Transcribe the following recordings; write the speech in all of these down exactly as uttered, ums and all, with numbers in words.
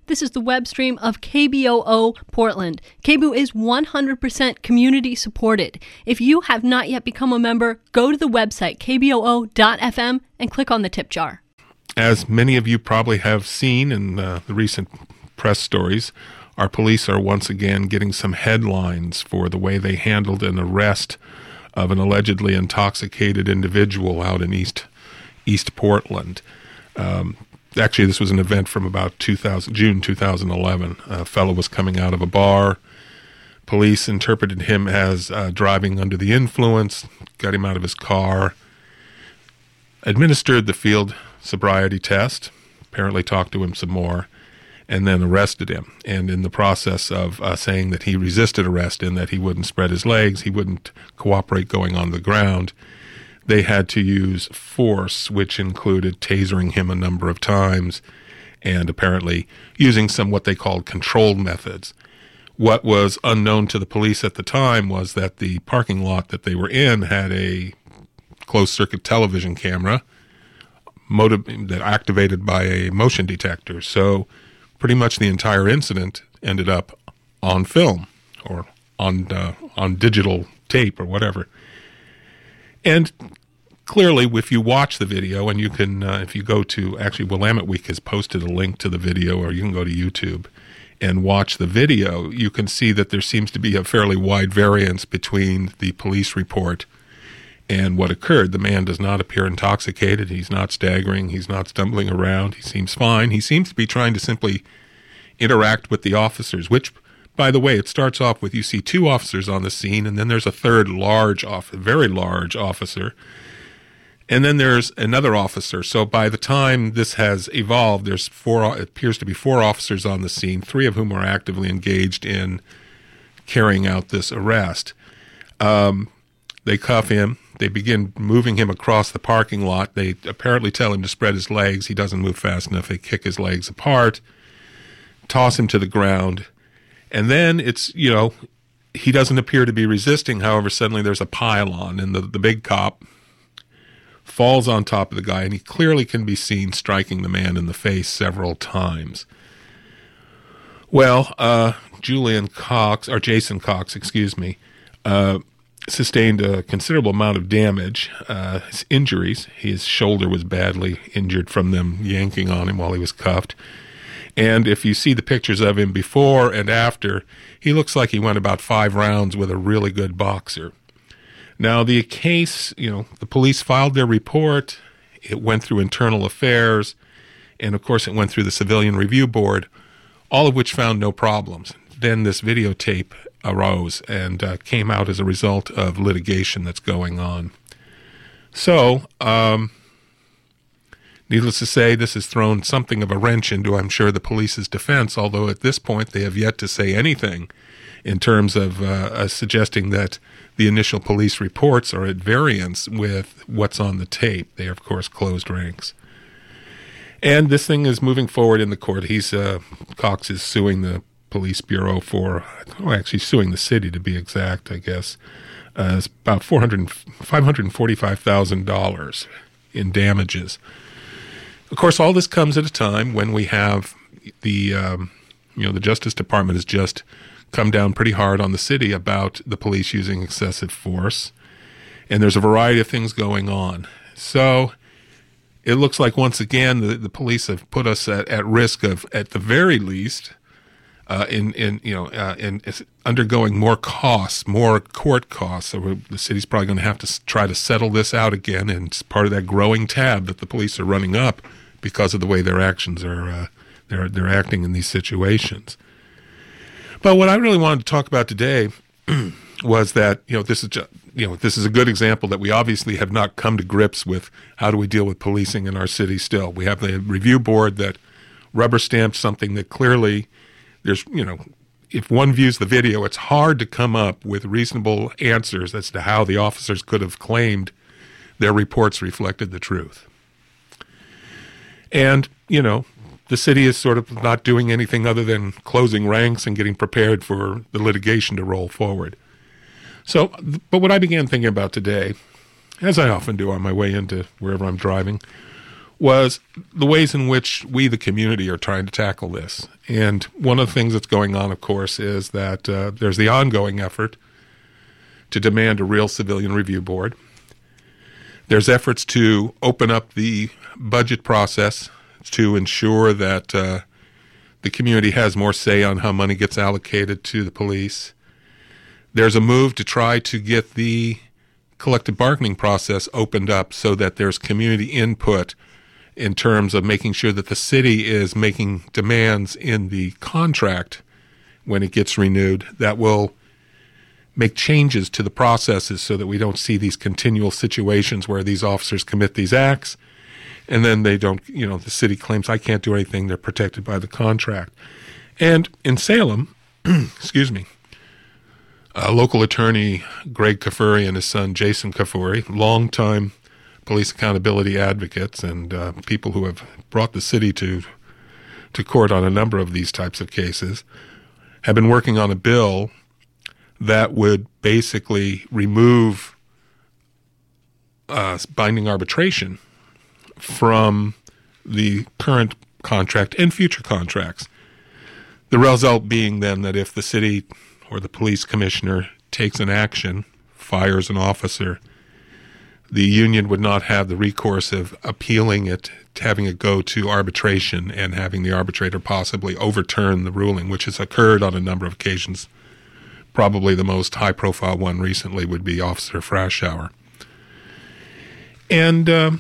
This is the web stream of K B O O Portland. K B O O is one hundred percent community supported. If you have not yet become a member, go to the website k b o o dot f m and click on the tip jar. As many of you probably have seen in uh, the recent press stories, our police are once again getting some headlines for the way they handled an arrest of an allegedly intoxicated individual out in East East Portland. Um, Actually, this was an event from about two thousand, June two thousand eleven. A fellow was coming out of a bar. Police interpreted him as uh, driving under the influence, got him out of his car, administered the field sobriety test, apparently talked to him some more, and then arrested him. And in the process of uh, saying that he resisted arrest and that he wouldn't spread his legs, he wouldn't cooperate going on the ground, they had to use force, which included tasering him a number of times and apparently using some what they called controlled methods. What was unknown to the police at the time was that the parking lot that they were in had a closed-circuit television camera motiv- that activated by a motion detector. So pretty much the entire incident ended up on film or on uh, on digital tape or whatever. And clearly, if you watch the video, and you can, uh, if you go to, actually, Willamette Week has posted a link to the video, or you can go to YouTube and watch the video, you can see that there seems to be a fairly wide variance between the police report and what occurred. The man does not appear intoxicated. He's not staggering. He's not stumbling around. He seems fine. He seems to be trying to simply interact with the officers, which, by the way, it starts off with you see two officers on the scene, and then there's a third large, off, very large officer, and then there's another officer. So by the time this has evolved, there's four. It appears to be four officers on the scene, three of whom are actively engaged in carrying out this arrest. Um, they cuff him. They begin moving him across the parking lot. They apparently tell him to spread his legs. He doesn't move fast enough. They kick his legs apart, toss him to the ground. And then it's, you know, he doesn't appear to be resisting. However, suddenly there's a pile-on, and the, the big cop falls on top of the guy, and he clearly can be seen striking the man in the face several times. Well, uh, Julian Cox, or Jason Cox, excuse me, uh, sustained a considerable amount of damage, uh, his injuries. His shoulder was badly injured from them yanking on him while he was cuffed. And if you see the pictures of him before and after, he looks like he went about five rounds with a really good boxer. Now, the case, you know, the police filed their report. It went through internal affairs. And, of course, it went through the Civilian Review Board, all of which found no problems. Then this videotape arose and uh, came out as a result of litigation that's going on. So, um... needless to say, this has thrown something of a wrench into, I'm sure, the police's defense, although at this point they have yet to say anything in terms of uh, uh, suggesting that the initial police reports are at variance with what's on the tape. They are, of course, closed ranks. And this thing is moving forward in the court. He's uh, Cox is suing the police bureau for, oh, actually suing the city to be exact, I guess. Uh, it's about four hundred, five hundred forty-five thousand dollars in damages. Of course, all this comes at a time when we have the, um, you know, the Justice Department has just come down pretty hard on the city about the police using excessive force, and there's a variety of things going on. So it looks like once again the, the police have put us at, at risk of, at the very least, uh, in in you know, uh, in undergoing more costs, more court costs. So the city's probably going to have to try to settle this out again, and it's part of that growing tab that the police are running up because of the way their actions are, uh, they're they're acting in these situations. But what I really wanted to talk about today was that, you know, this is just, you know, this is a good example that we obviously have not come to grips with how do we deal with policing in our city still. We have the review board that rubber stamped something that clearly there's, you know, if one views the video, it's hard to come up with reasonable answers as to how the officers could have claimed their reports reflected the truth. And, you know, the city is sort of not doing anything other than closing ranks and getting prepared for the litigation to roll forward. So, but what I began thinking about today, as I often do on my way into wherever I'm driving, was the ways in which we, the community, are trying to tackle this. And one of the things that's going on, of course, is that uh, there's the ongoing effort to demand a real civilian review board. There's efforts to open up the budget process to ensure that uh, the community has more say on how money gets allocated to the police. There's a move to try to get the collective bargaining process opened up so that there's community input in terms of making sure that the city is making demands in the contract when it gets renewed that will make changes to the processes so that we don't see these continual situations where these officers commit these acts and then they don't, you know, the city claims, I can't do anything, they're protected by the contract. And in Salem, excuse me, uh, local attorney Greg Kafuri and his son Jason Kafuri, longtime police accountability advocates and uh, people who have brought the city to to court on a number of these types of cases, have been working on a bill that would basically remove uh, binding arbitration from the current contract and future contracts. The result being then that if the city or the police commissioner takes an action, fires an officer, the union would not have the recourse of appealing it, having it go to arbitration and having the arbitrator possibly overturn the ruling, which has occurred on a number of occasions. Probably the most high-profile one recently would be Officer Frashauer. And um,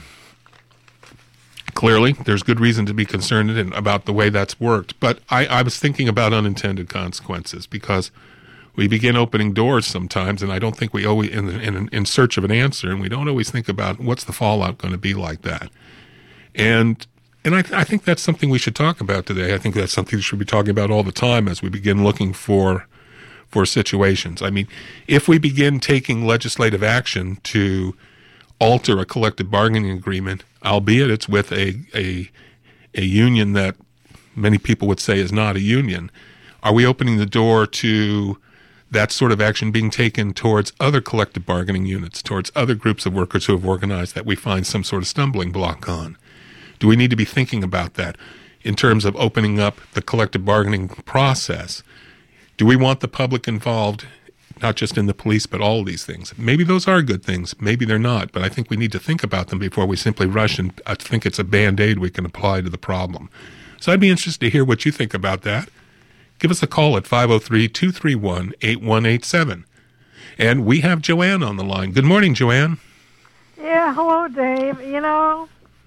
clearly, there's good reason to be concerned about the way that's worked. But I, I was thinking about unintended consequences because we begin opening doors sometimes, and I don't think we always, in, in, in search of an answer, and we don't always think about what's the fallout going to be like that. And and I, I think that's something we should talk about today. I think that's something we should be talking about all the time as we begin looking for for situations. I mean, if we begin taking legislative action to alter a collective bargaining agreement, albeit it's with a a, a union that many people would say is not a union, are we opening the door to that sort of action being taken towards other collective bargaining units, towards other groups of workers who have organized that we find some sort of stumbling block on? Do we need to be thinking about that in terms of opening up the collective bargaining process? Do we want the public involved, not just in the police, but all of these things? Maybe those are good things. Maybe they're not. But I think we need to think about them before we simply rush and uh, think it's a Band-Aid we can apply to the problem. So I'd be interested to hear what you think about that. Give us a call at five oh three, two three one, eight one eight seven. And we have Joanne on the line. Good morning, Joanne. Yeah, hello, Dave. You know,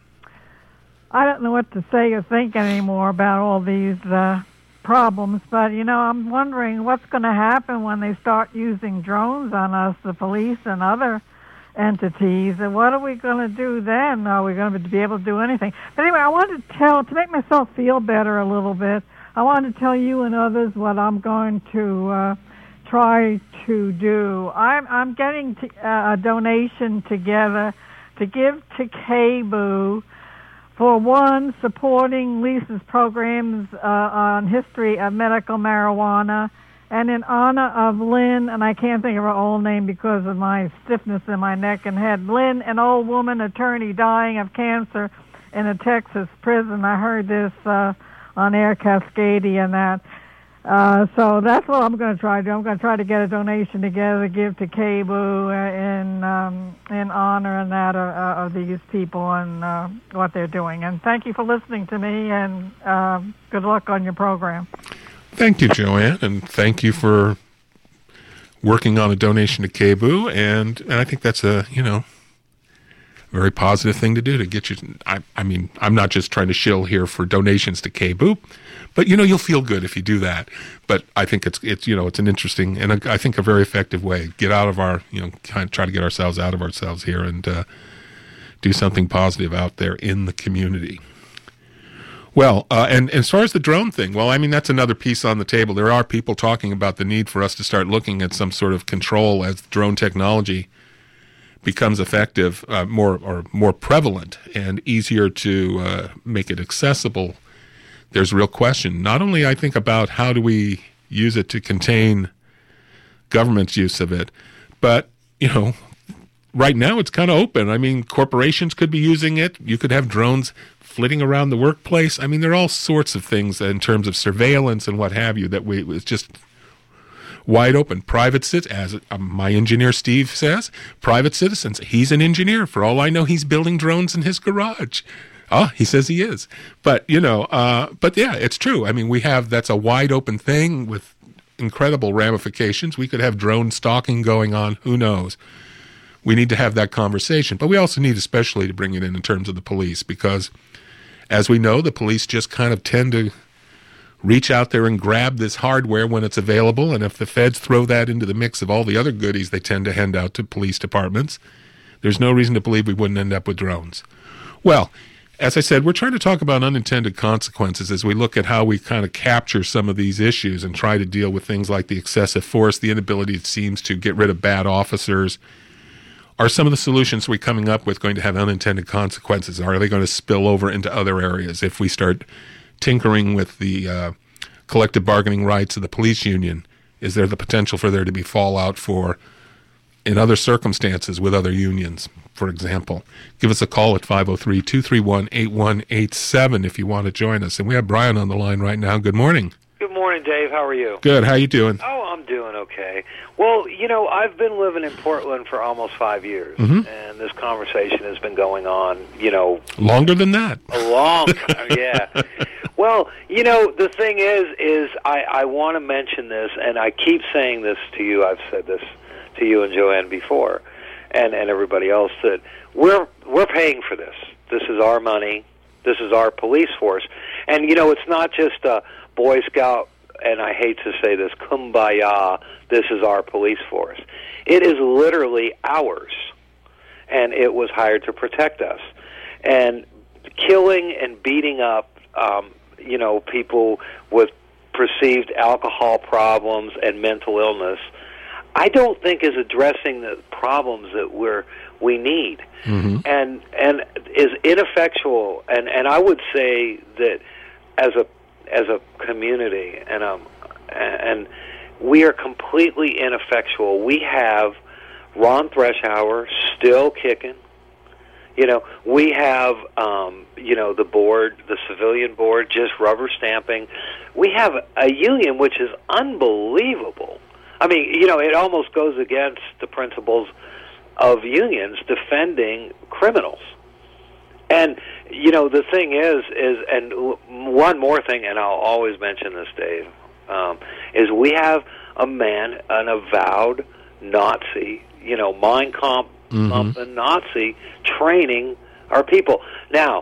I don't know what to say or think anymore about all these uh, problems, but, you know, I'm wondering what's going to happen when they start using drones on us, the police and other entities, and what are we going to do then? Are we going to be able to do anything? But anyway, I wanted to tell, to make myself feel better a little bit, I want to tell you and others what I'm going to uh, try to do. I'm, I'm getting to, uh, a donation together to give to K B U, for one, supporting Lisa's programs uh, on history of medical marijuana, and in honor of Lynn, and I can't think of her old name because of my stiffness in my neck and head, Lynn, an old woman attorney dying of cancer in a Texas prison. I heard this uh, on Air Cascadia and that. Uh, so that's what I'm going to try to do. I'm going to try to get a donation together, give to K B U in um, in honor and that uh, of these people and uh, what they're doing. And thank you for listening to me, and uh, good luck on your program. Thank you, Joanne, and thank you for working on a donation to K B U. And, and I think that's a, you know, very positive thing to do to get you. I, I mean, I'm not just trying to shill here for donations to K B U, but, you know, you'll feel good if you do that. But I think it's, it's you know, it's an interesting and a, I think a very effective way. Get out of our, you know, kind of try to get ourselves out of ourselves here and uh, do something positive out there in the community. Well, uh, and, and as far as the drone thing, well, I mean, that's another piece on the table. There are people talking about the need for us to start looking at some sort of control as drone technology becomes effective, uh, more or more prevalent and easier to uh, make it accessible. There's a real question, not only I think about how do we use it to contain government's use of it, but, you know, right now it's kind of open. I mean, corporations could be using it. You could have drones flitting around the workplace. I mean, there are all sorts of things in terms of surveillance and what have you that we it's just wide open. Private citizens, as uh, my engineer Steve says, private citizens. He's an engineer. For all I know, he's building drones in his garage. Ah, he says he is. But, you know, uh, but yeah, it's true. I mean, we have, that's a wide open thing with incredible ramifications. We could have drone stalking going on. Who knows? We need to have that conversation. But we also need especially to bring it in in terms of the police, because as we know, the police just kind of tend to reach out there and grab this hardware when it's available. And if the feds throw that into the mix of all the other goodies they tend to hand out to police departments, there's no reason to believe we wouldn't end up with drones. Well, as I said, we're trying to talk about unintended consequences as we look at how we kind of capture some of these issues and try to deal with things like the excessive force, the inability, it seems, to get rid of bad officers. Are some of the solutions we're coming up with going to have unintended consequences? Are they going to spill over into other areas if we start tinkering with the uh, collective bargaining rights of the police union? Is there the potential for there to be fallout for in other circumstances with other unions, for example? Give us a call at five oh three, two three one, eight one eight seven if you want to join us. And we have Brian on the line right now. Good morning. Good morning, Dave. How are you? Good. How you doing? Oh, I'm doing okay. Well, you know, I've been living in Portland for almost five years, mm-hmm. and this conversation has been going on, you know... Longer than that. A long time, yeah. Well, you know, the thing is, is I, I want to mention this, and I keep saying this to you. I've said this to you and Joanne before, and, and everybody else, that we're we're paying for this. This is our money. This is our police force. And, you know, it's not just a Boy Scout, and I hate to say this, kumbaya, this is our police force. It is literally ours, and it was hired to protect us. And killing and beating up, um, you know, people with perceived alcohol problems and mental illness, I don't think is addressing the problems that we're we need, mm-hmm. and and is ineffectual. And, and I would say that as a as a community, and um and we are completely ineffectual. We have Ron Threshour still kicking. You know, we have, um, you know, the board, the civilian board, just rubber stamping. We have a union which is unbelievable. I mean, you know, it almost goes against the principles of unions defending criminals. And, you know, the thing is, is, and one more thing, and I'll always mention this, Dave, um, is we have a man, an avowed Nazi, you know, Mein Kampf, mm-hmm. Nazi, training our people. Now,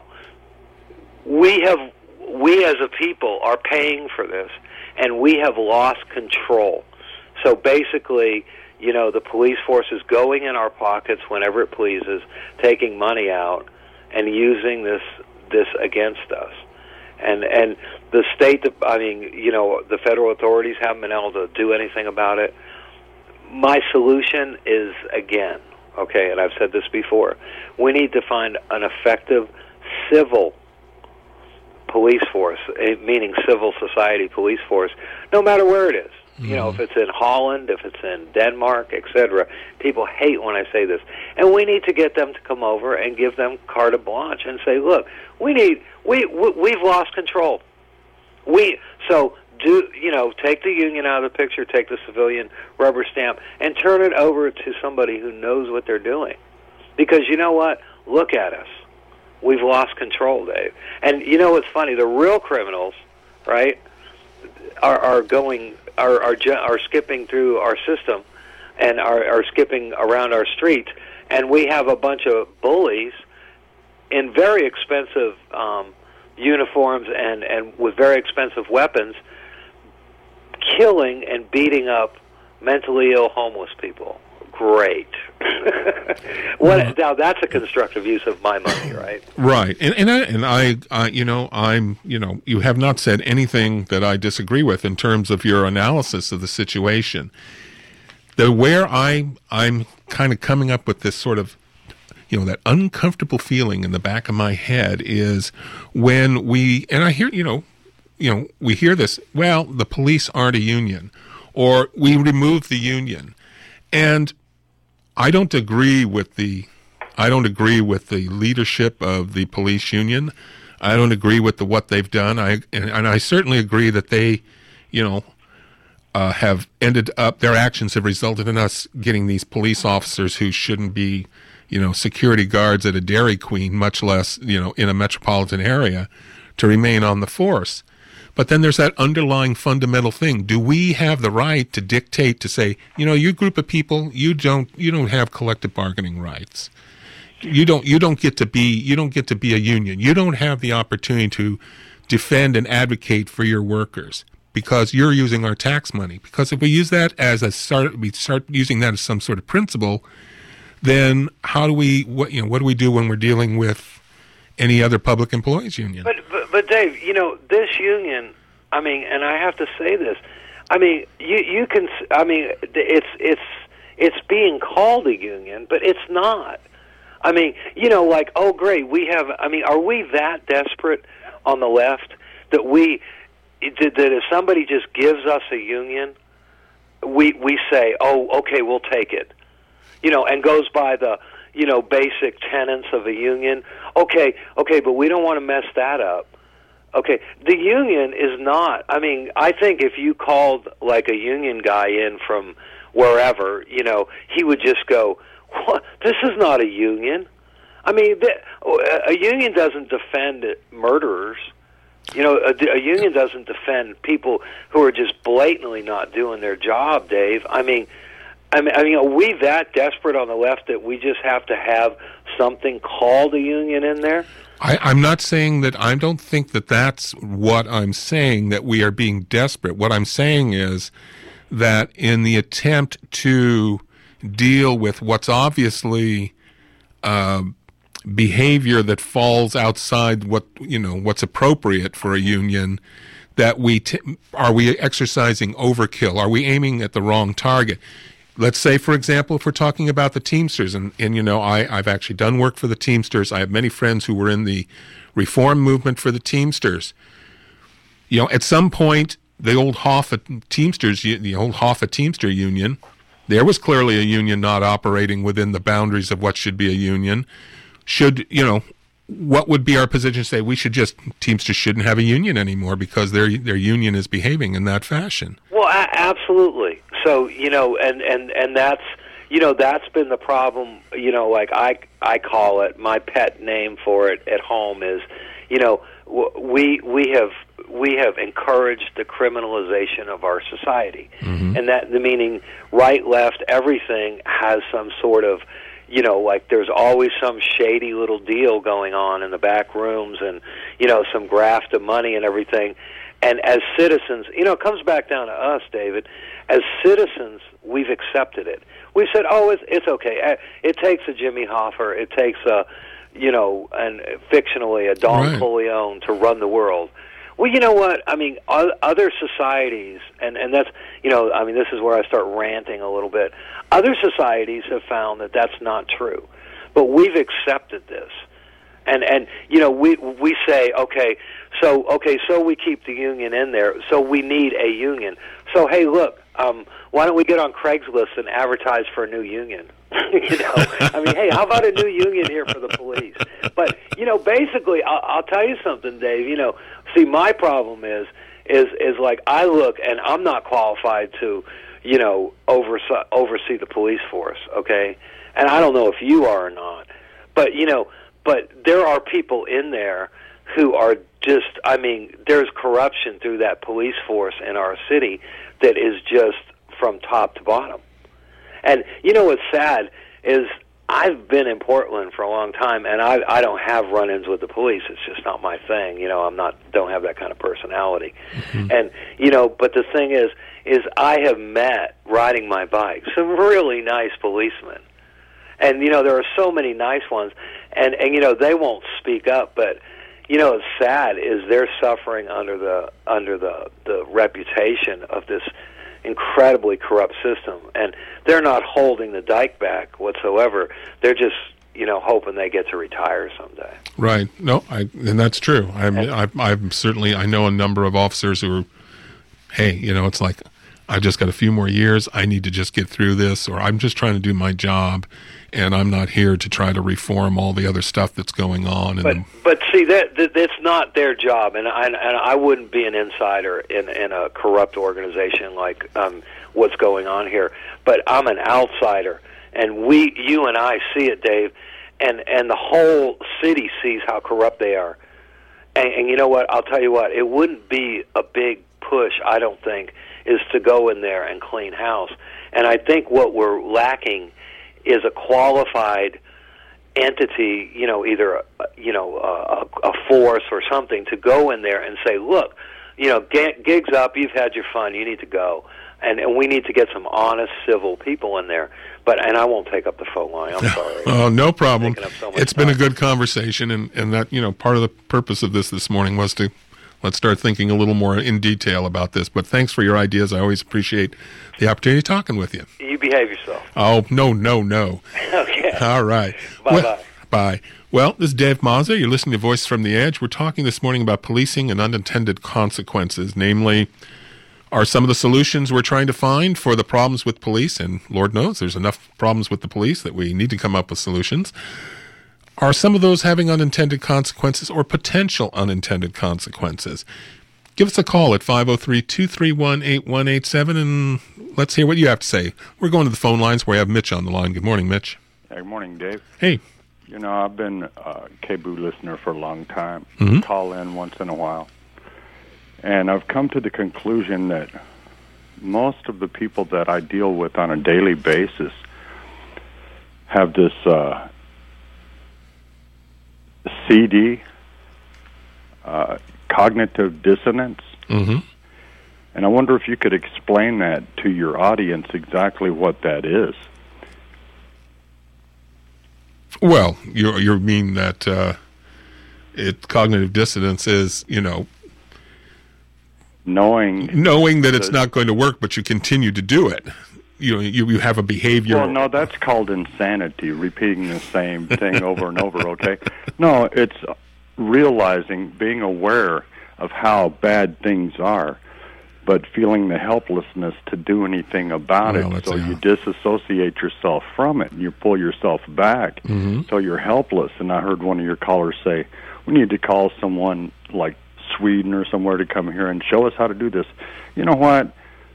we have, we as a people are paying for this, and we have lost control. So basically, you know, the police force is going in our pockets whenever it pleases, taking money out, and using this this against us. And and the state, I mean, you know, the federal authorities haven't been able to do anything about it. My solution is, again, okay, and I've said this before, we need to find an effective civil police force, meaning civil society police force, no matter where it is. Mm-hmm. You know, if it's in Holland, if it's in Denmark, et cetera. People hate when I say this. And we need to get them to come over and give them carte blanche and say, look, we need, we, we we've lost control. We, so do, you know, take the union out of the picture, take the civilian rubber stamp, and turn it over to somebody who knows what they're doing. Because you know what? Look at us. We've lost control, Dave. And you know what's funny? The real criminals, right, are, are going... Are, are are skipping through our system and are, are skipping around our streets, and we have a bunch of bullies in very expensive um, uniforms and, and with very expensive weapons killing and beating up mentally ill homeless people. Great. What, now that's a constructive use of my money, right? Right, and and I, and I, uh, you know, I'm, you know, you have not said anything that I disagree with in terms of your analysis of the situation. The where I I'm kind of coming up with this sort of, you know, that uncomfortable feeling in the back of my head is when we, and I hear, you know, you know, we hear this. Well, the police aren't a union, or we remove the union, and I don't agree with the I don't agree with the leadership of the police union. I don't agree with the what they've done. I and, and I certainly agree that they, you know, uh, have ended up their actions have resulted in us getting these police officers who shouldn't be, you know, security guards at a Dairy Queen, much less, you know, in a metropolitan area, to remain on the force. But then there's that underlying fundamental thing. Do we have the right to dictate, to say, you know, you group of people, you don't you don't have collective bargaining rights. You don't you don't get to be you don't get to be a union. You don't have the opportunity to defend and advocate for your workers because you're using our tax money. Because if we use that as a start we start using that as some sort of principle, then how do we what you know what do we do when we're dealing with any other public employees union? But, but but Dave, you know, this union, I mean, and I have to say this, I mean, you you can, I mean, it's it's it's being called a union, but it's not. I mean, you know, like, oh, great, we have, I mean, are we that desperate on the left that we, that if somebody just gives us a union, we we say, oh, okay, we'll take it, you know, and goes by the, you know, basic tenets of a union. Okay, okay, but we don't want to mess that up. Okay, the union is not, I mean, I think if you called, like, a union guy in from wherever, you know, he would just go, what? This is not a union. I mean, the, a union doesn't defend murderers. You know, a, a union doesn't defend people who are just blatantly not doing their job, Dave. I mean, I mean, I mean, are we that desperate on the left that we just have to have something called a union in there? I, I'm not saying that. I don't think that that's what I'm saying, that we are being desperate. What I'm saying is that in the attempt to deal with what's obviously uh, behavior that falls outside what, you know, what's appropriate for a union, that we t- are we exercising overkill? Are we aiming at the wrong target? Let's say, for example, if we're talking about the Teamsters, and, and you know, I, I've actually done work for the Teamsters. I have many friends who were in the reform movement for the Teamsters. You know, at some point, the old Hoffa Teamsters, the old Hoffa Teamster Union, there was clearly a union not operating within the boundaries of what should be a union. Should, you know, what would be our position? Say we should just, Teamsters shouldn't have a union anymore because their their union is behaving in that fashion. Well, a- absolutely. So, you know, and, and, and that's, you know, that's been the problem, you know, like I, I call it, my pet name for it at home is, you know, we we have we have encouraged the criminalization of our society. Mm-hmm. And that, the meaning right, left, everything has some sort of, you know, like there's always some shady little deal going on in the back rooms and, you know, some graft of money and everything. And as citizens, you know, it comes back down to us, David. As citizens, we've accepted it. We've said, oh, it's, it's okay. It takes a Jimmy Hoffa. It takes a, you know, and fictionally a Don right. Corleone to run the world. Well, you know what? I mean, other societies, and, and that's, you know, I mean, this is where I start ranting a little bit. Other societies have found that that's not true. But we've accepted this. And, and you know, we we say, okay, so okay, so we keep the union in there, so we need a union. So, hey, look, um, why don't we get on Craigslist and advertise for a new union? you know, I mean, hey, how about a new union here for the police? But, you know, basically, I'll, I'll tell you something, Dave. You know, see, my problem is, is, is like I look, and I'm not qualified to, you know, oversee, oversee the police force, okay? And I don't know if you are or not. But, you know, but there are people in there who are just, I mean, there's corruption through that police force in our city that is just from top to bottom. And you know what's sad is I've been in Portland for a long time, and I I don't have run-ins with the police. It's just not my thing. You know, I'm not don't have that kind of personality. Mm-hmm. And you know, but the thing is, is I have met riding my bike some really nice policemen, and you know there are so many nice ones, and and you know they won't speak up, but you know what's sad is they're suffering under the under the the reputation of this incredibly corrupt system, and they're not holding the dike back whatsoever. They're just, you know, hoping they get to retire someday. Right. No, I, and that's true. I'm, I, I'm certainly, I know a number of officers who are, hey, you know, it's like, I've just got a few more years. I need to just get through this, or I'm just trying to do my job, and I'm not here to try to reform all the other stuff that's going on. And but the, but see that, that that's not their job, and I and I wouldn't be an insider in in a corrupt organization like um, what's going on here. But I'm an outsider, and we, you and I, see it, Dave, and and the whole city sees how corrupt they are. And, and you know what? I'll tell you what. It wouldn't be a big push, I don't think, is to go in there and clean house. And I think what we're lacking is a qualified entity, you know, either a, you know a, a force or something to go in there and say, look, you know, gig's up, you've had your fun, you need to go. And, and we need to get some honest, civil people in there. But and I won't take up the phone line. I'm sorry. Oh, no problem. So it's time. been a good conversation, and, and that, you know, part of the purpose of this this morning was to let's start thinking a little more in detail about this. But thanks for your ideas. I always appreciate the opportunity of talking with you. You behave yourself. Oh, no, no, no. Okay. All right. Bye-bye. Well, bye. Well, this is Dave Mazza. You're listening to Voice from the Edge. We're talking this morning about policing and unintended consequences, namely, are some of the solutions we're trying to find for the problems with police, and Lord knows there's enough problems with the police that we need to come up with solutions. Are some of those having unintended consequences or potential unintended consequences? Give us a call at five oh three, two three one, eight one eight seven, and let's hear what you have to say. We're going to the phone lines where we have Mitch on the line. Good morning, Mitch. Hey, good morning, Dave. Hey. You know, I've been a K B O O listener for a long time. Mm-hmm. Call in once in a while. And I've come to the conclusion that most of the people that I deal with on a daily basis have this uh, C D, uh, cognitive dissonance. Mm-hmm. And I wonder if you could explain that to your audience, exactly what that is. Well, you you mean that uh, it cognitive dissonance is, you know, knowing knowing that it's the, not going to work, but you continue to do it. You know, you you have a behavior. Well, no, that's called insanity, repeating the same thing over and over. Okay, no, it's realizing, being aware of how bad things are, but feeling the helplessness to do anything about well, it. So a, you disassociate yourself from it, and you pull yourself back. Mm-hmm. So you're helpless. And I heard one of your callers say, we need to call someone like Sweden or somewhere to come here and show us how to do this. You know what?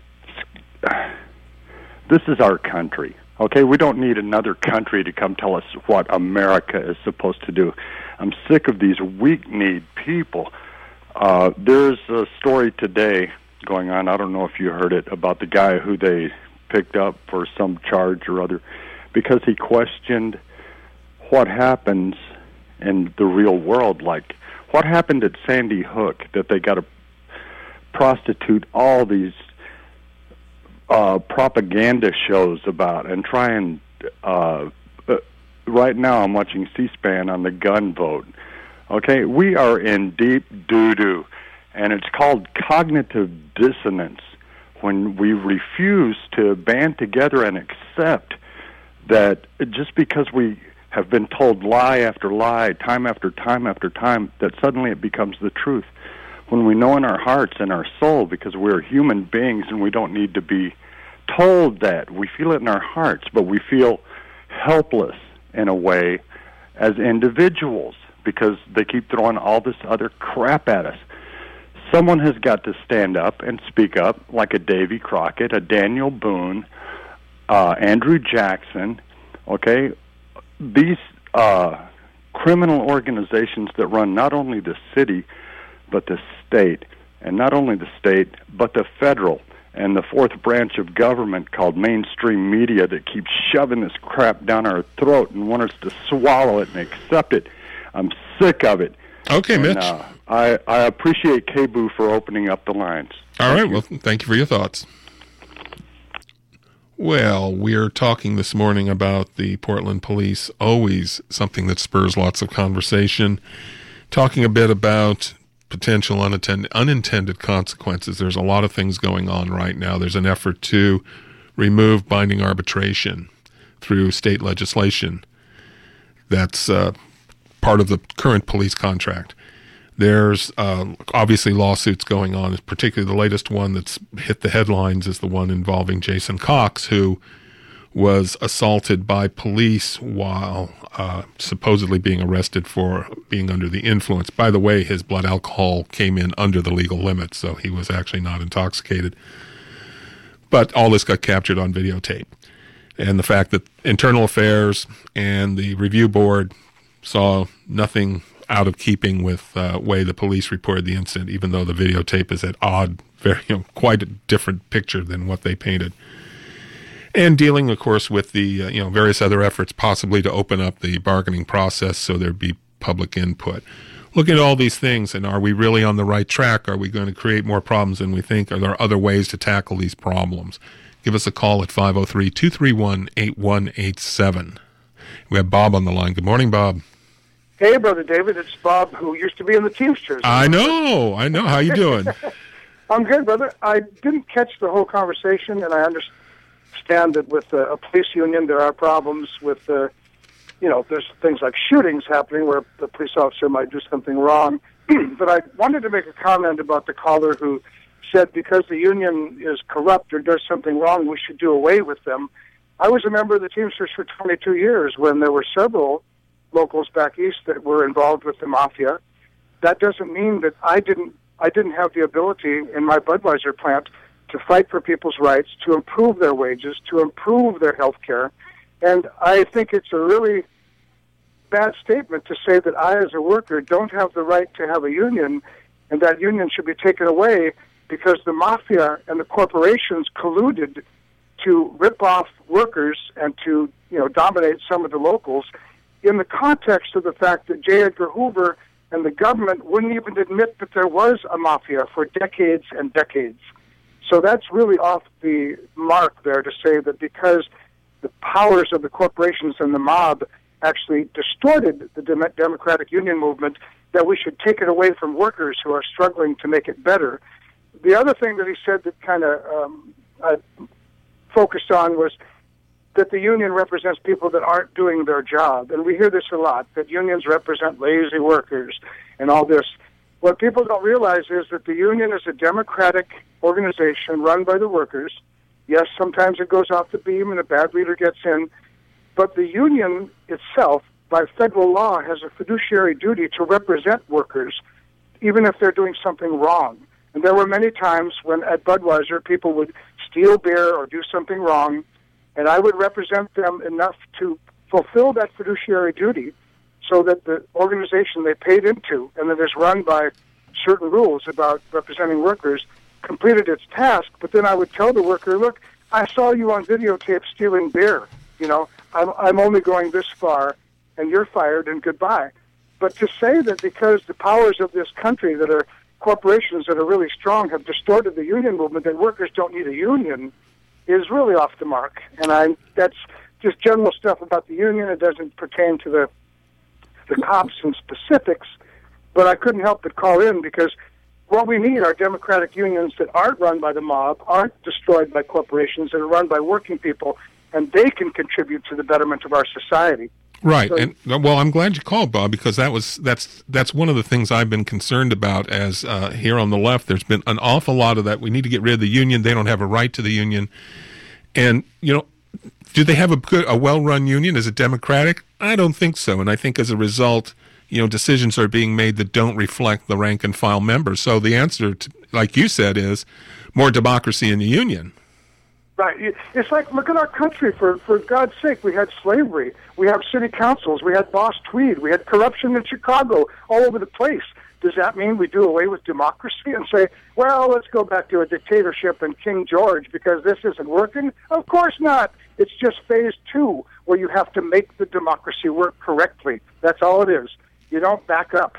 This is our country. Okay, we don't need another country to come tell us what America is supposed to do. I'm sick of these weak-kneed people. Uh, there's a story today going on, I don't know if you heard it, about the guy who they picked up for some charge or other because he questioned what happens in the real world. Like, what happened at Sandy Hook that they got to prostitute all these uh, propaganda shows about and try and... Uh, uh, right now I'm watching C-SPAN on the gun vote. Okay, we are in deep doo-doo, and it's called cognitive dissonance when we refuse to band together and accept that just because we have been told lie after lie, time after time after time, that suddenly it becomes the truth. When we know in our hearts and our soul, because we're human beings and we don't need to be told that. We feel it in our hearts, but we feel helpless in a way as individuals because they keep throwing all this other crap at us. Someone has got to stand up and speak up, like a Davy Crockett, a Daniel Boone, uh, Andrew Jackson, okay? These uh, criminal organizations that run not only the city, but the state, and not only the state, but the federal, and the fourth branch of government called mainstream media that keeps shoving this crap down our throat and want us to swallow it and accept it. I'm sick of it. Okay, and, Mitch. Uh, I, I appreciate K B O O for opening up the lines. All right, well, thank you for your thoughts. Well, we're talking this morning about the Portland police, always something that spurs lots of conversation, talking a bit about potential unattended, unintended consequences. There's a lot of things going on right now. There's an effort to remove binding arbitration through state legislation. That's uh, part of the current police contract. There's uh, obviously lawsuits going on, particularly the latest one that's hit the headlines is the one involving Jason Cox, who was assaulted by police while uh, supposedly being arrested for being under the influence. By the way, his blood alcohol came in under the legal limit, so he was actually not intoxicated. But all this got captured on videotape. And the fact that Internal Affairs and the review board saw nothing out of keeping with the uh, way the police reported the incident, even though the videotape is at odd, very, you know, quite a different picture than what they painted. And dealing, of course, with the uh, you know various other efforts possibly to open up the bargaining process so there'd be public input. Looking at all these things, and are we really on the right track? Are we going to create more problems than we think? Are there other ways to tackle these problems? Give us a call at five oh three, two three one, eight one eight seven. We have Bob on the line. Good morning, Bob. Hey, Brother David. It's Bob, who used to be in the Teamsters. I know. I know. How you doing? I'm good, brother. I didn't catch the whole conversation, and I understand that with uh, a police union, there are problems with, uh, you know, there's things like shootings happening where the police officer might do something wrong. But I wanted to make a comment about the caller who said because the union is corrupt or does something wrong, we should do away with them. I was a member of the Teamsters for twenty-two years when there were several locals back east that were involved with the mafia. That doesn't mean that I didn't I didn't have the ability in my Budweiser plant to fight for people's rights, to improve their wages, to improve their health care. And I think it's a really bad statement to say that I, as a worker, don't have the right to have a union, and that union should be taken away because the mafia and the corporations colluded to rip off workers and to, you know, dominate some of the locals, in the context of the fact that J. Edgar Hoover and the government wouldn't even admit that there was a mafia for decades and decades. So that's really off the mark there to say that because the powers of the corporations and the mob actually distorted the dem- democratic union movement, that we should take it away from workers who are struggling to make it better. The other thing that he said that kind of um, I focused on was that the union represents people that aren't doing their job. And we hear this a lot, that unions represent lazy workers and all this. What people don't realize is that the union is a democratic organization run by the workers. Yes, sometimes it goes off the beam and a bad leader gets in. But the union itself, by federal law, has a fiduciary duty to represent workers, even if they're doing something wrong. And there were many times when at Budweiser people would steal beer or do something wrong, and I would represent them enough to fulfill that fiduciary duty so that the organization they paid into and that is run by certain rules about representing workers completed its task. But then I would tell the worker, look, I saw you on videotape stealing beer. You know, I'm, I'm only going this far, and you're fired and goodbye. But to say that because the powers of this country that are corporations that are really strong have distorted the union movement, that workers don't need a union, is really off the mark. And I that's just general stuff about the union. It doesn't pertain to the the cops and specifics, but I couldn't help but call in because what we need are democratic unions that aren't run by the mob, aren't destroyed by corporations, that are run by working people, and they can contribute to the betterment of our society. Right, so, and well, I'm glad you called, Bob, because that was that's that's one of the things I've been concerned about. As uh, here on the left, there's been an awful lot of that. We need to get rid of the union. They don't have a right to the union, and you know, do they have a good, a well-run union? Is it democratic? I don't think so, and I think as a result, you know, decisions are being made that don't reflect the rank and file members. So the answer, to, like you said, is more democracy in the union. Right. It's like, look at our country. For, for God's sake, we had slavery. We have city councils. We had Boss Tweed. We had corruption in Chicago all over the place. Does that mean we do away with democracy and say, well, let's go back to a dictatorship and King George because this isn't working? Of course not. It's just phase two where you have to make the democracy work correctly. That's all it is. You don't back up.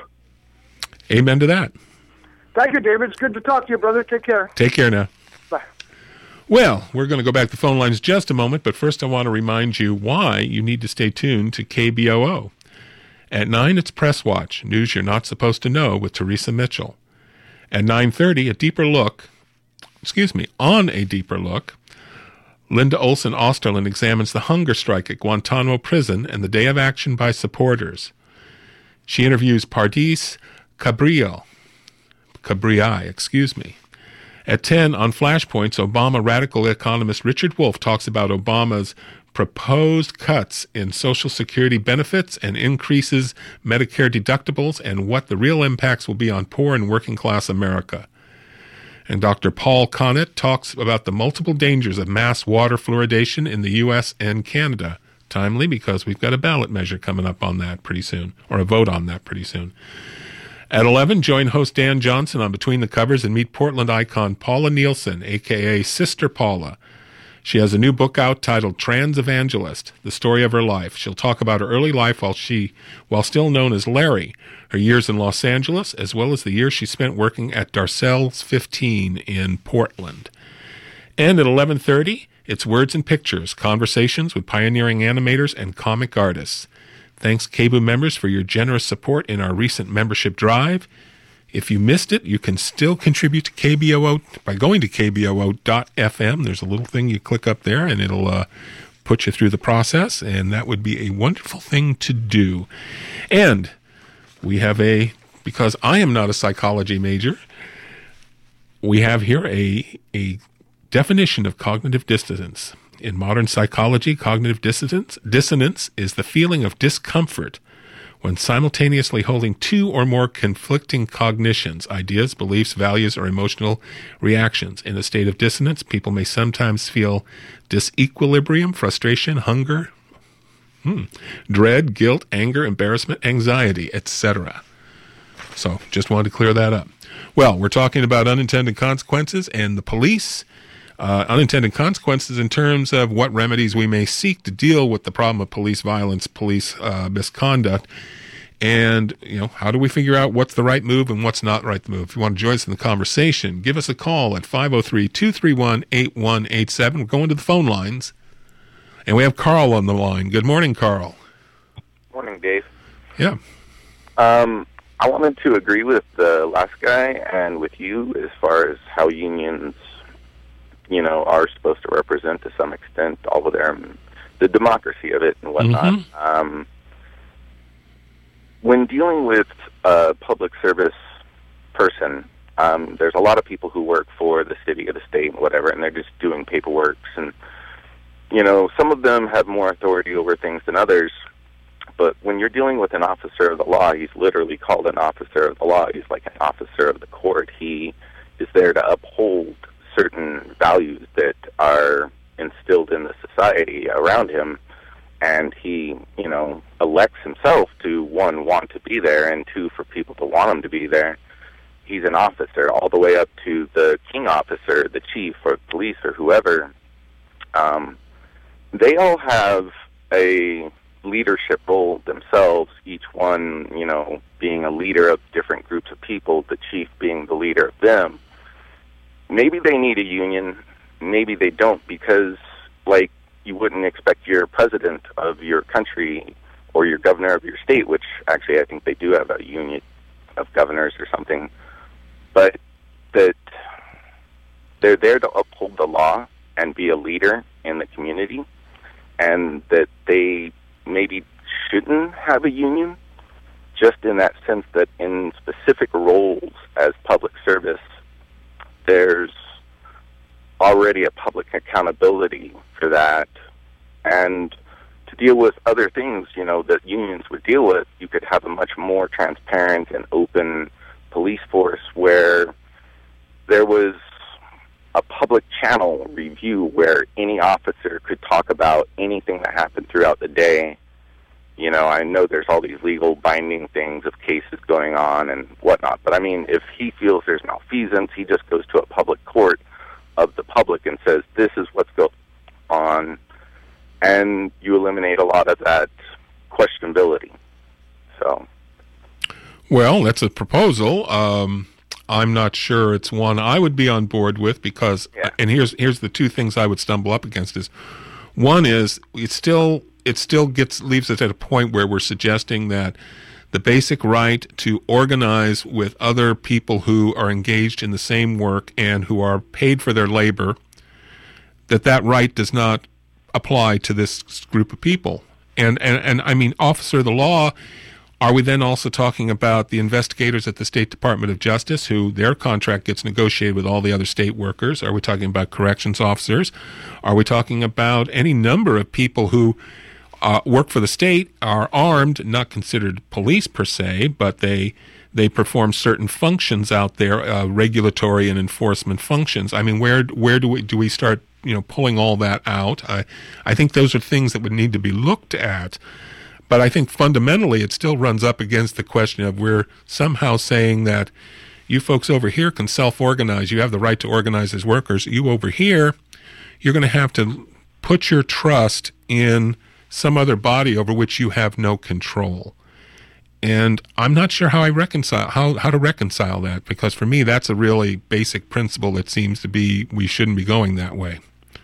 Amen to that. Thank you, David. It's good to talk to you, brother. Take care. Take care now. Bye. Well, we're going to go back to the phone lines just a moment, but first I want to remind you why you need to stay tuned to K B O O. At nine, it's Press Watch, news you're not supposed to know with Teresa Mitchell. At nine thirty, a deeper look, excuse me, on a deeper look, Linda Olson Osterlin examines the hunger strike at Guantanamo Prison and the day of action by supporters. She interviews Pardis Cabrillo. Cabrillo, excuse me. At ten, on Flashpoints, Obama radical economist Richard Wolff talks about Obama's proposed cuts in Social Security benefits and increases Medicare deductibles and what the real impacts will be on poor and working class America. And Doctor Paul Connett talks about the multiple dangers of mass water fluoridation in the U S and Canada. Timely because we've got a ballot measure coming up on that pretty soon, or a vote on that pretty soon. At eleven, join host Dan Johnson on Between the Covers and meet Portland icon Paula Nielsen, a k a. Sister Paula. She has a new book out titled Trans Evangelist, the story of her life. She'll talk about her early life while she, while still known as Larry, her years in Los Angeles, as well as the years she spent working at Darcel's fifteen in Portland. And at eleven thirty, it's Words and Pictures, conversations with pioneering animators and comic artists. Thanks, K B O O members, for your generous support in our recent membership drive. If you missed it, you can still contribute to K B O O by going to k b o o dot f m. There's a little thing you click up there, and it'll uh, put you through the process, and that would be a wonderful thing to do. And we have a, because I am not a psychology major, we have here a a definition of cognitive dissonance. In modern psychology, cognitive dissonance, dissonance is the feeling of discomfort when simultaneously holding two or more conflicting cognitions, ideas, beliefs, values, or emotional reactions. In a state of dissonance, people may sometimes feel disequilibrium, frustration, hunger, hmm, dread, guilt, anger, embarrassment, anxiety, et cetera. So just wanted to clear that up. Well, we're talking about unintended consequences and the police. Uh, unintended consequences in terms of what remedies we may seek to deal with the problem of police violence, police uh, misconduct, and you know, how do we figure out what's the right move and what's not the right move? If you want to join us in the conversation, give us a call at five oh three, two three one, eight one eight seven. We're going to the phone lines, and we have Carl on the line. Good morning, Carl. Morning, Dave. Yeah. Um, I wanted to agree with the last guy and with you as far as how unions, you know, are supposed to represent to some extent all of their, the democracy of it and whatnot. Mm-hmm. Um, when dealing with a public service person, um, there's a lot of people who work for the city or the state and whatever, and they're just doing paperwork. And, you know, some of them have more authority over things than others. But when you're dealing with an officer of the law, he's literally called an officer of the law. He's like an officer of the court. He is there to uphold certain values that are instilled in the society around him, and he, you know, elects himself to, one, want to be there, and two, for people to want him to be there. He's an officer all the way up to the king officer, the chief, or police, or whoever. Um, they all have a leadership role themselves, each one, you know, being a leader of different groups of people, the chief being the leader of them. Maybe they need a union, maybe they don't, because, like, you wouldn't expect your president of your country or your governor of your state, which actually I think they do have a union of governors or something, but that they're there to uphold the law and be a leader in the community, and that they maybe shouldn't have a union, just in that sense that in specific roles as public service, there's already a public accountability for that. And to deal with other things, you know, that unions would deal with, you could have a much more transparent and open police force where there was a public channel review where any officer could talk about anything that happened throughout the day. You know, I know there's all these legal binding things of cases going on and whatnot, but I mean, if he feels there's malfeasance, he just goes to a public court of the public and says, this is what's going on, and you eliminate a lot of that questionability. So, well, that's a proposal. Um, I'm not sure it's one I would be on board with, because, yeah. and here's here's the two things I would stumble up against is, one is it still it still gets leaves us at a point where we're suggesting that the basic right to organize with other people who are engaged in the same work and who are paid for their labor, that that right does not apply to this group of people. And and, and I mean, officer of the law, Are we then also talking about the investigators at the State Department of Justice, who their contract gets negotiated with all the other state workers? Are we talking about corrections officers? Are we talking about any number of people who uh, work for the state, are armed, not considered police per se, but they they perform certain functions out there, uh, regulatory and enforcement functions? I mean, where where do we do we start, you know, pulling all that out? I I think those are things that would need to be looked at. But I think fundamentally it still runs up against the question of we're somehow saying that you folks over here can self-organize. You have the right to organize as workers. You over here, you're going to have to put your trust in some other body over which you have no control. And I'm not sure how I reconcile how, how to reconcile that, because for me that's a really basic principle that seems to be we shouldn't be going that way.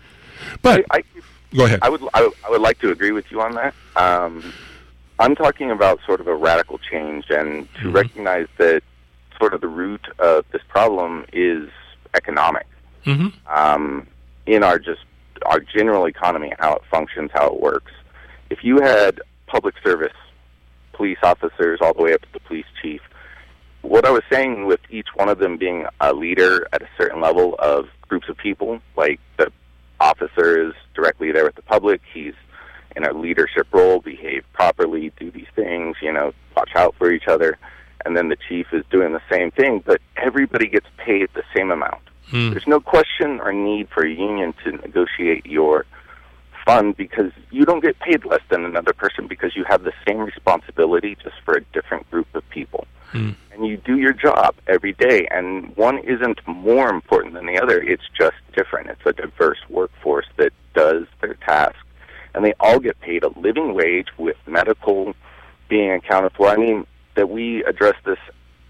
But I, I, go ahead. I would I, would I would like to agree with you on that. Um, I'm talking about sort of a radical change, and to mm-hmm. recognize that sort of the root of this problem is economic. Mm-hmm. Um, in our just our general economy, how it functions, how it works. If you had public service police officers all the way up to the police chief, what I was saying with each one of them being a leader at a certain level of groups of people, like the officer is directly there with the public, he's in a leadership role, behave properly, do these things, you know, watch out for each other. And then the chief is doing the same thing, but everybody gets paid the same amount. Hmm. There's no question or need for a union to negotiate your fund, because you don't get paid less than another person because you have the same responsibility just for a different group of people. Hmm. And you do your job every day, and one isn't more important than the other. It's just different. It's a diverse workforce that does their task. And they all get paid a living wage with medical being accounted for. I mean, that we address this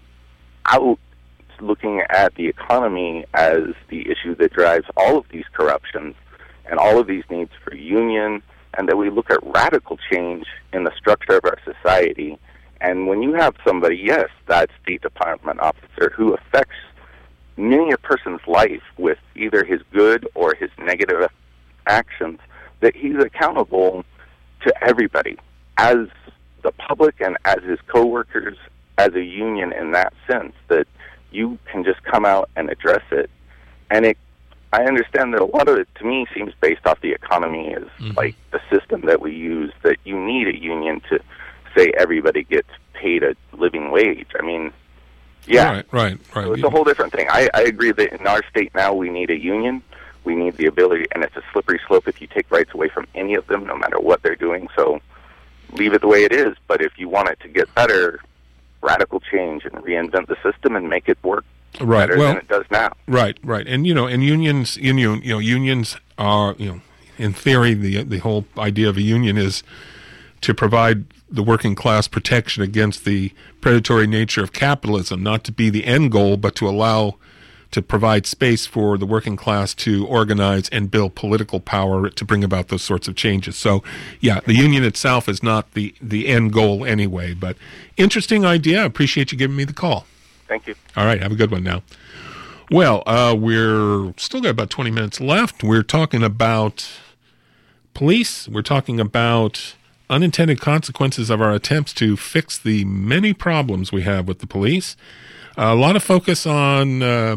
out looking at the economy as the issue that drives all of these corruptions and all of these needs for union, and that we look at radical change in the structure of our society. And when you have somebody, yes, that State Department officer who affects many a person's life with either his good or his negative actions, that he's accountable to everybody as the public and as his coworkers, as a union in that sense, that you can just come out and address it. And it, I understand that a lot of it, to me, seems based off the economy as mm-hmm. like the system that we use, that you need a union to say everybody gets paid a living wage. I mean, yeah. Right, right, right. So it's a whole different thing. I, I agree that in our state now we need a union. We need the ability, and it's a slippery slope if you take rights away from any of them, no matter what they're doing. So leave it the way it is. But if you want it to get better, radical change and reinvent the system and make it work right. better well, than it does now. Right, right. And, you know, and unions, you know, you know, unions are, you know, in theory, the the whole idea of a union is to provide the working class protection against the predatory nature of capitalism, not to be the end goal, but to allow to provide space for the working class to organize and build political power to bring about those sorts of changes. So, yeah, the union itself is not the, the end goal anyway, but interesting idea. I appreciate you giving me the call. Thank you. All right, have a good one now. Well, uh, we're still got about twenty minutes left. We're talking about police. We're talking about unintended consequences of our attempts to fix the many problems we have with the police. Uh, a lot of focus on uh,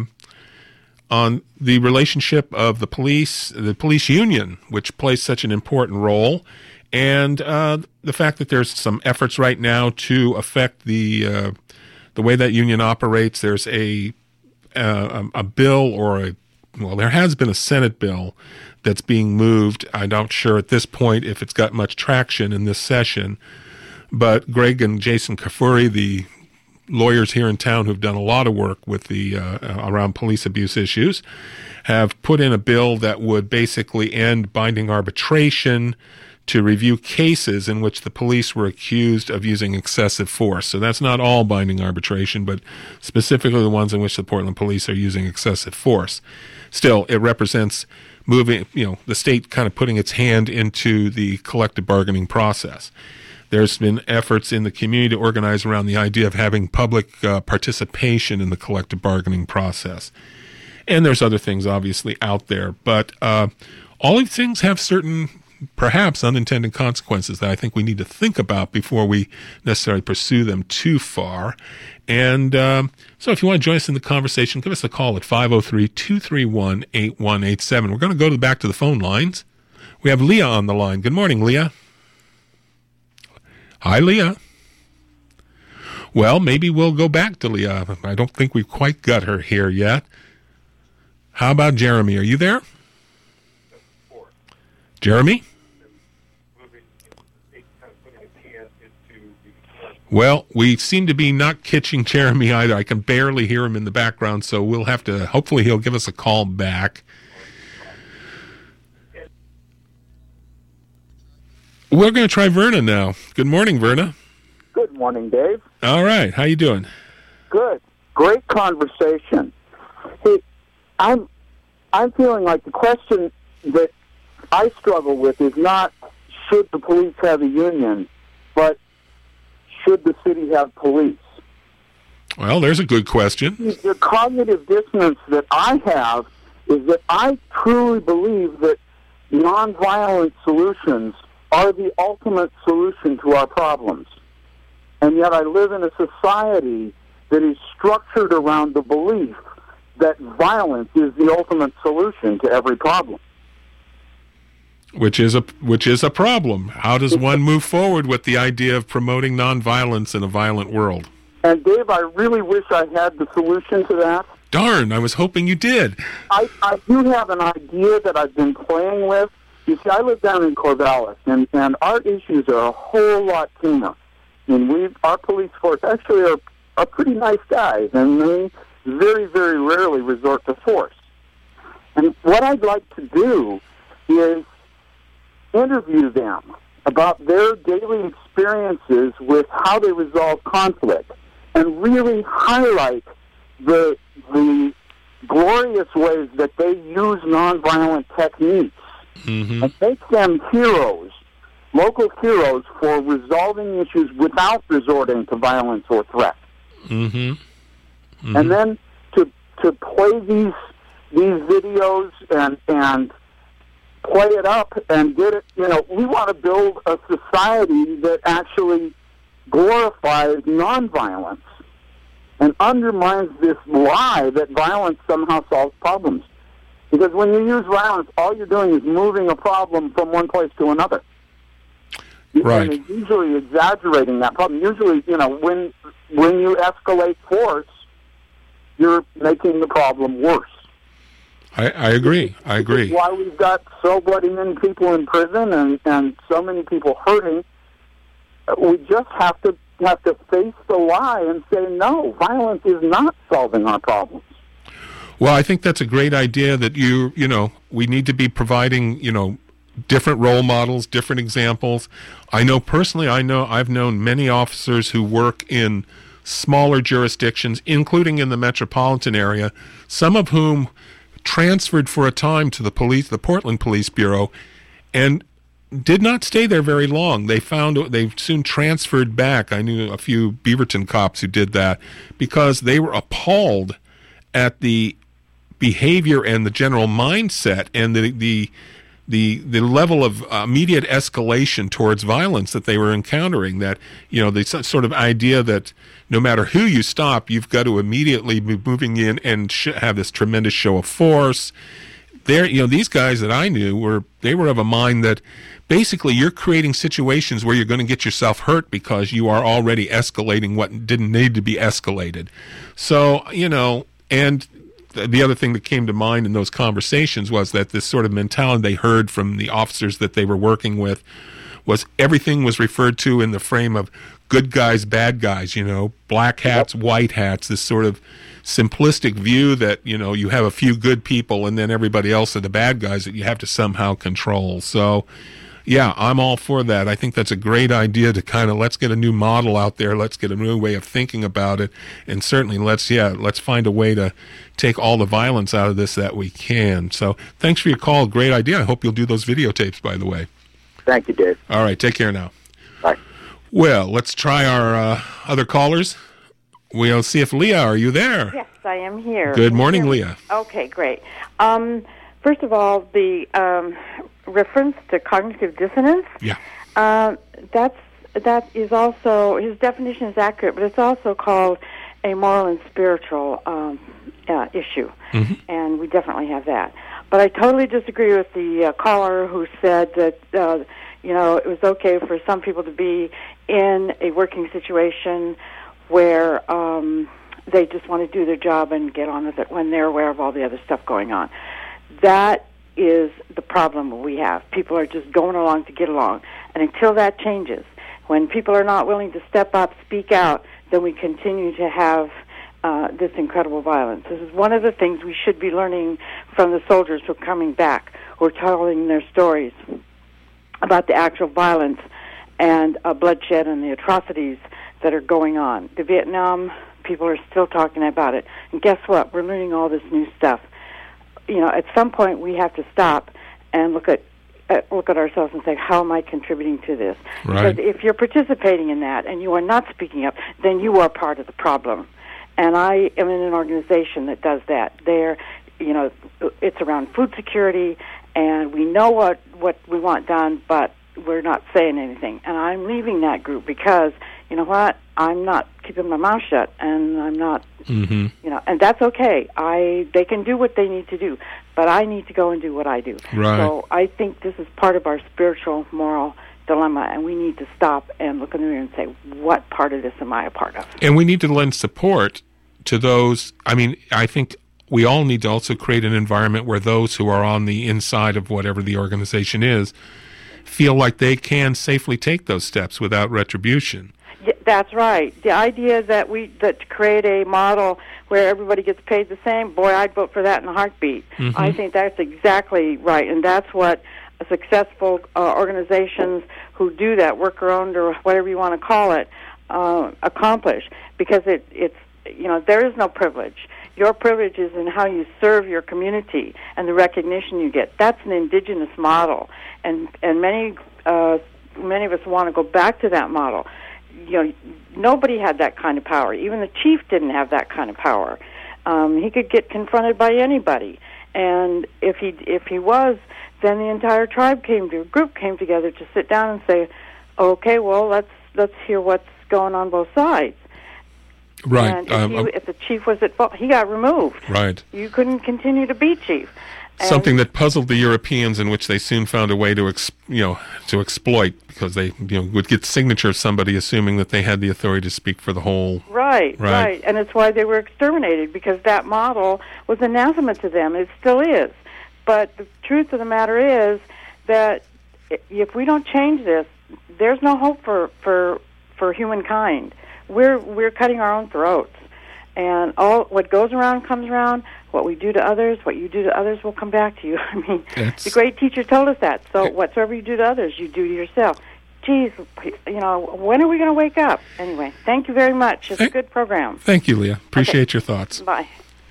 on the relationship of the police, the police union, which plays such an important role, and uh, the fact that there's some efforts right now to affect the uh, the way that union operates. There's a uh, a bill or a well, there has been a Senate bill that's being moved. I'm not sure at this point if it's got much traction in this session, but Greg and Jason Kafuri, the lawyers here in town who've done a lot of work with the uh, around police abuse issues, have put in a bill that would basically end binding arbitration to review cases in which the police were accused of using excessive force. So that's not all binding arbitration, but specifically the ones in which the Portland police are using excessive force. Still, it represents moving, you know, the state kind of putting its hand into the collective bargaining process. There's been efforts in the community to organize around the idea of having public uh, participation in the collective bargaining process. And there's other things, obviously, out there. But uh, all these things have certain perhaps unintended consequences that I think we need to think about before we necessarily pursue them too far. And um, so if you want to join us in the conversation, give us a call at five oh three, two three one, eight one eight seven. We're going to go to back to the phone lines. We have Leah on the line. Good morning, Leah. Hi, Leah. Well, maybe we'll go back to Leah. I don't think we've quite got her here yet. How about Jeremy? Are you there? Jeremy? Well, we seem to be not catching Jeremy either. I can barely hear him in the background, so we'll have to, hopefully he'll give us a call back. We're going to try Verna now. Good morning, Verna. Good morning, Dave. All right. How you doing? Good. Great conversation. Hey, I'm I'm feeling like the question that I struggle with is not should the police have a union, but should the city have police? Well, there's a good question. The cognitive dissonance that I have is that I truly believe that nonviolent solutions are the ultimate solution to our problems. And yet I live in a society that is structured around the belief that violence is the ultimate solution to every problem. Which is a which is a problem. How does one move forward with the idea of promoting nonviolence in a violent world? And Dave, I really wish I had the solution to that. Darn, I was hoping you did. I, I do have an idea that I've been playing with. You see, I live down in Corvallis, and, and our issues are a whole lot cleaner. And we, our police force actually are, are pretty nice guys, and they very, very rarely resort to force. And what I'd like to do is interview them about their daily experiences with how they resolve conflict and really highlight the the glorious ways that they use nonviolent techniques mm-hmm. and make them heroes, local heroes for resolving issues without resorting to violence or threat. Mm-hmm. Mm-hmm. And then to to play these these videos and and play it up and get it, you know, we want to build a society that actually glorifies nonviolence and undermines this lie that violence somehow solves problems. Because when you use violence, all you're doing is moving a problem from one place to another. Right. And usually exaggerating that problem. Usually, you know, when when you escalate force, you're making the problem worse. I, I agree. I agree. This is why we've got so bloody many people in prison and, and so many people hurting. We just have to have to face the lie and say, no, violence is not solving our problems. Well, I think that's a great idea that you, you know, we need to be providing, you know, different role models, different examples. I know personally, I know I've known many officers who work in smaller jurisdictions, including in the metropolitan area, some of whom transferred for a time to the police, the Portland Police Bureau, and did not stay there very long. They found they soon transferred back. I knew a few Beaverton cops who did that because they were appalled at the behavior and the general mindset and the the the, the level of immediate escalation towards violence that they were encountering. That, you know, the sort of idea that no matter who you stop, you've got to immediately be moving in and sh- have this tremendous show of force. There, you know, these guys that I knew were they were of a mind that basically you're creating situations where you're going to get yourself hurt because you are already escalating what didn't need to be escalated. So, you know, and the other thing that came to mind in those conversations was that this sort of mentality they heard from the officers that they were working with was everything was referred to in the frame of good guys, bad guys, you know, black hats, white hats, this sort of simplistic view that, you know, you have a few good people and then everybody else are the bad guys that you have to somehow control. So, yeah, I'm all for that. I think that's a great idea to kind of let's get a new model out there. Let's get a new way of thinking about it. And certainly let's, yeah, let's find a way to take all the violence out of this that we can. So thanks for your call. Great idea. I hope you'll do those videotapes, by the way. Thank you, Dave. All right. Take care now. Bye. Well, let's try our uh, other callers. We'll see if Leah, are you there? Yes, I am here. Good morning, Leah. Okay, great. Um, first of all, the um, reference to cognitive dissonance. Yeah. Uh, that's that is also, his definition is accurate, but it's also called a moral and spiritual um, uh, issue, mm-hmm. and we definitely have that. But I totally disagree with the uh, caller who said that uh, you know it was okay for some people to be in a working situation where um, they just want to do their job and get on with it when they're aware of all the other stuff going on. That is the problem we have. People are just going along to get along. And until that changes, when people are not willing to step up, speak out, then we continue to have uh, this incredible violence. This is one of the things we should be learning from the soldiers who are coming back, who are telling their stories about the actual violence and uh, bloodshed and the atrocities that are going on. The Vietnam people are still talking about it. And guess what? We're learning all this new stuff. You know, at some point we have to stop and look at uh, look at ourselves and say, how am I contributing to this? Right. Because if you're participating in that and you are not speaking up, then you are part of the problem. And I am in an organization that does that. There, you know, it's around food security, and we know what, what we want done, but we're not saying anything. And I'm leaving that group because, you know what, I'm not keeping my mouth shut, and I'm not, mm-hmm. you know, and that's okay. I they can do what they need to do, but I need to go and do what I do. Right. So I think this is part of our spiritual, moral dilemma, and we need to stop and look in the mirror and say, what part of this am I a part of? And we need to lend support to those. I mean, I think we all need to also create an environment where those who are on the inside of whatever the organization is feel like they can safely take those steps without retribution. Yeah, that's right. The idea that we that to create a model where everybody gets paid the same, boy, I'd vote for that in a heartbeat. Mm-hmm. I think that's exactly right, and that's what successful uh, organizations who do that, worker-owned or whatever you want to call it, uh, accomplish. Because it, it's you know there is no privilege. Your privilege is in how you serve your community and the recognition you get. That's an indigenous model, and and many uh, many of us want to go back to that model. You know, nobody had that kind of power. Even the chief didn't have that kind of power. Um, he could get confronted by anybody, and if he if he was, then the entire tribe came to group came together to sit down and say, "Okay, well, let's let's hear what's going on both sides." Right. And if, Um, you, if the chief was at fault, he got removed. right. You couldn't continue to be chief. And Something that puzzled the Europeans, in which they soon found a way to, ex, you know, to exploit, because they, you know, would get signature of somebody assuming that they had the authority to speak for the whole. Right, Right. right, and it's why they were exterminated, because that model was anathema to them. It still is. But the truth of the matter is that if we don't change this, there's no hope for for for humankind. We're we're cutting our own throats, and all what goes around comes around. What we do to others, what you do to others, will come back to you. I mean, It's, the great teacher told us that. So whatsoever you do to others, you do to yourself. Geez, you know, when are we going to wake up? Anyway, thank you very much. It's a good program. Thank you, Leah. Appreciate Okay. your thoughts. Bye.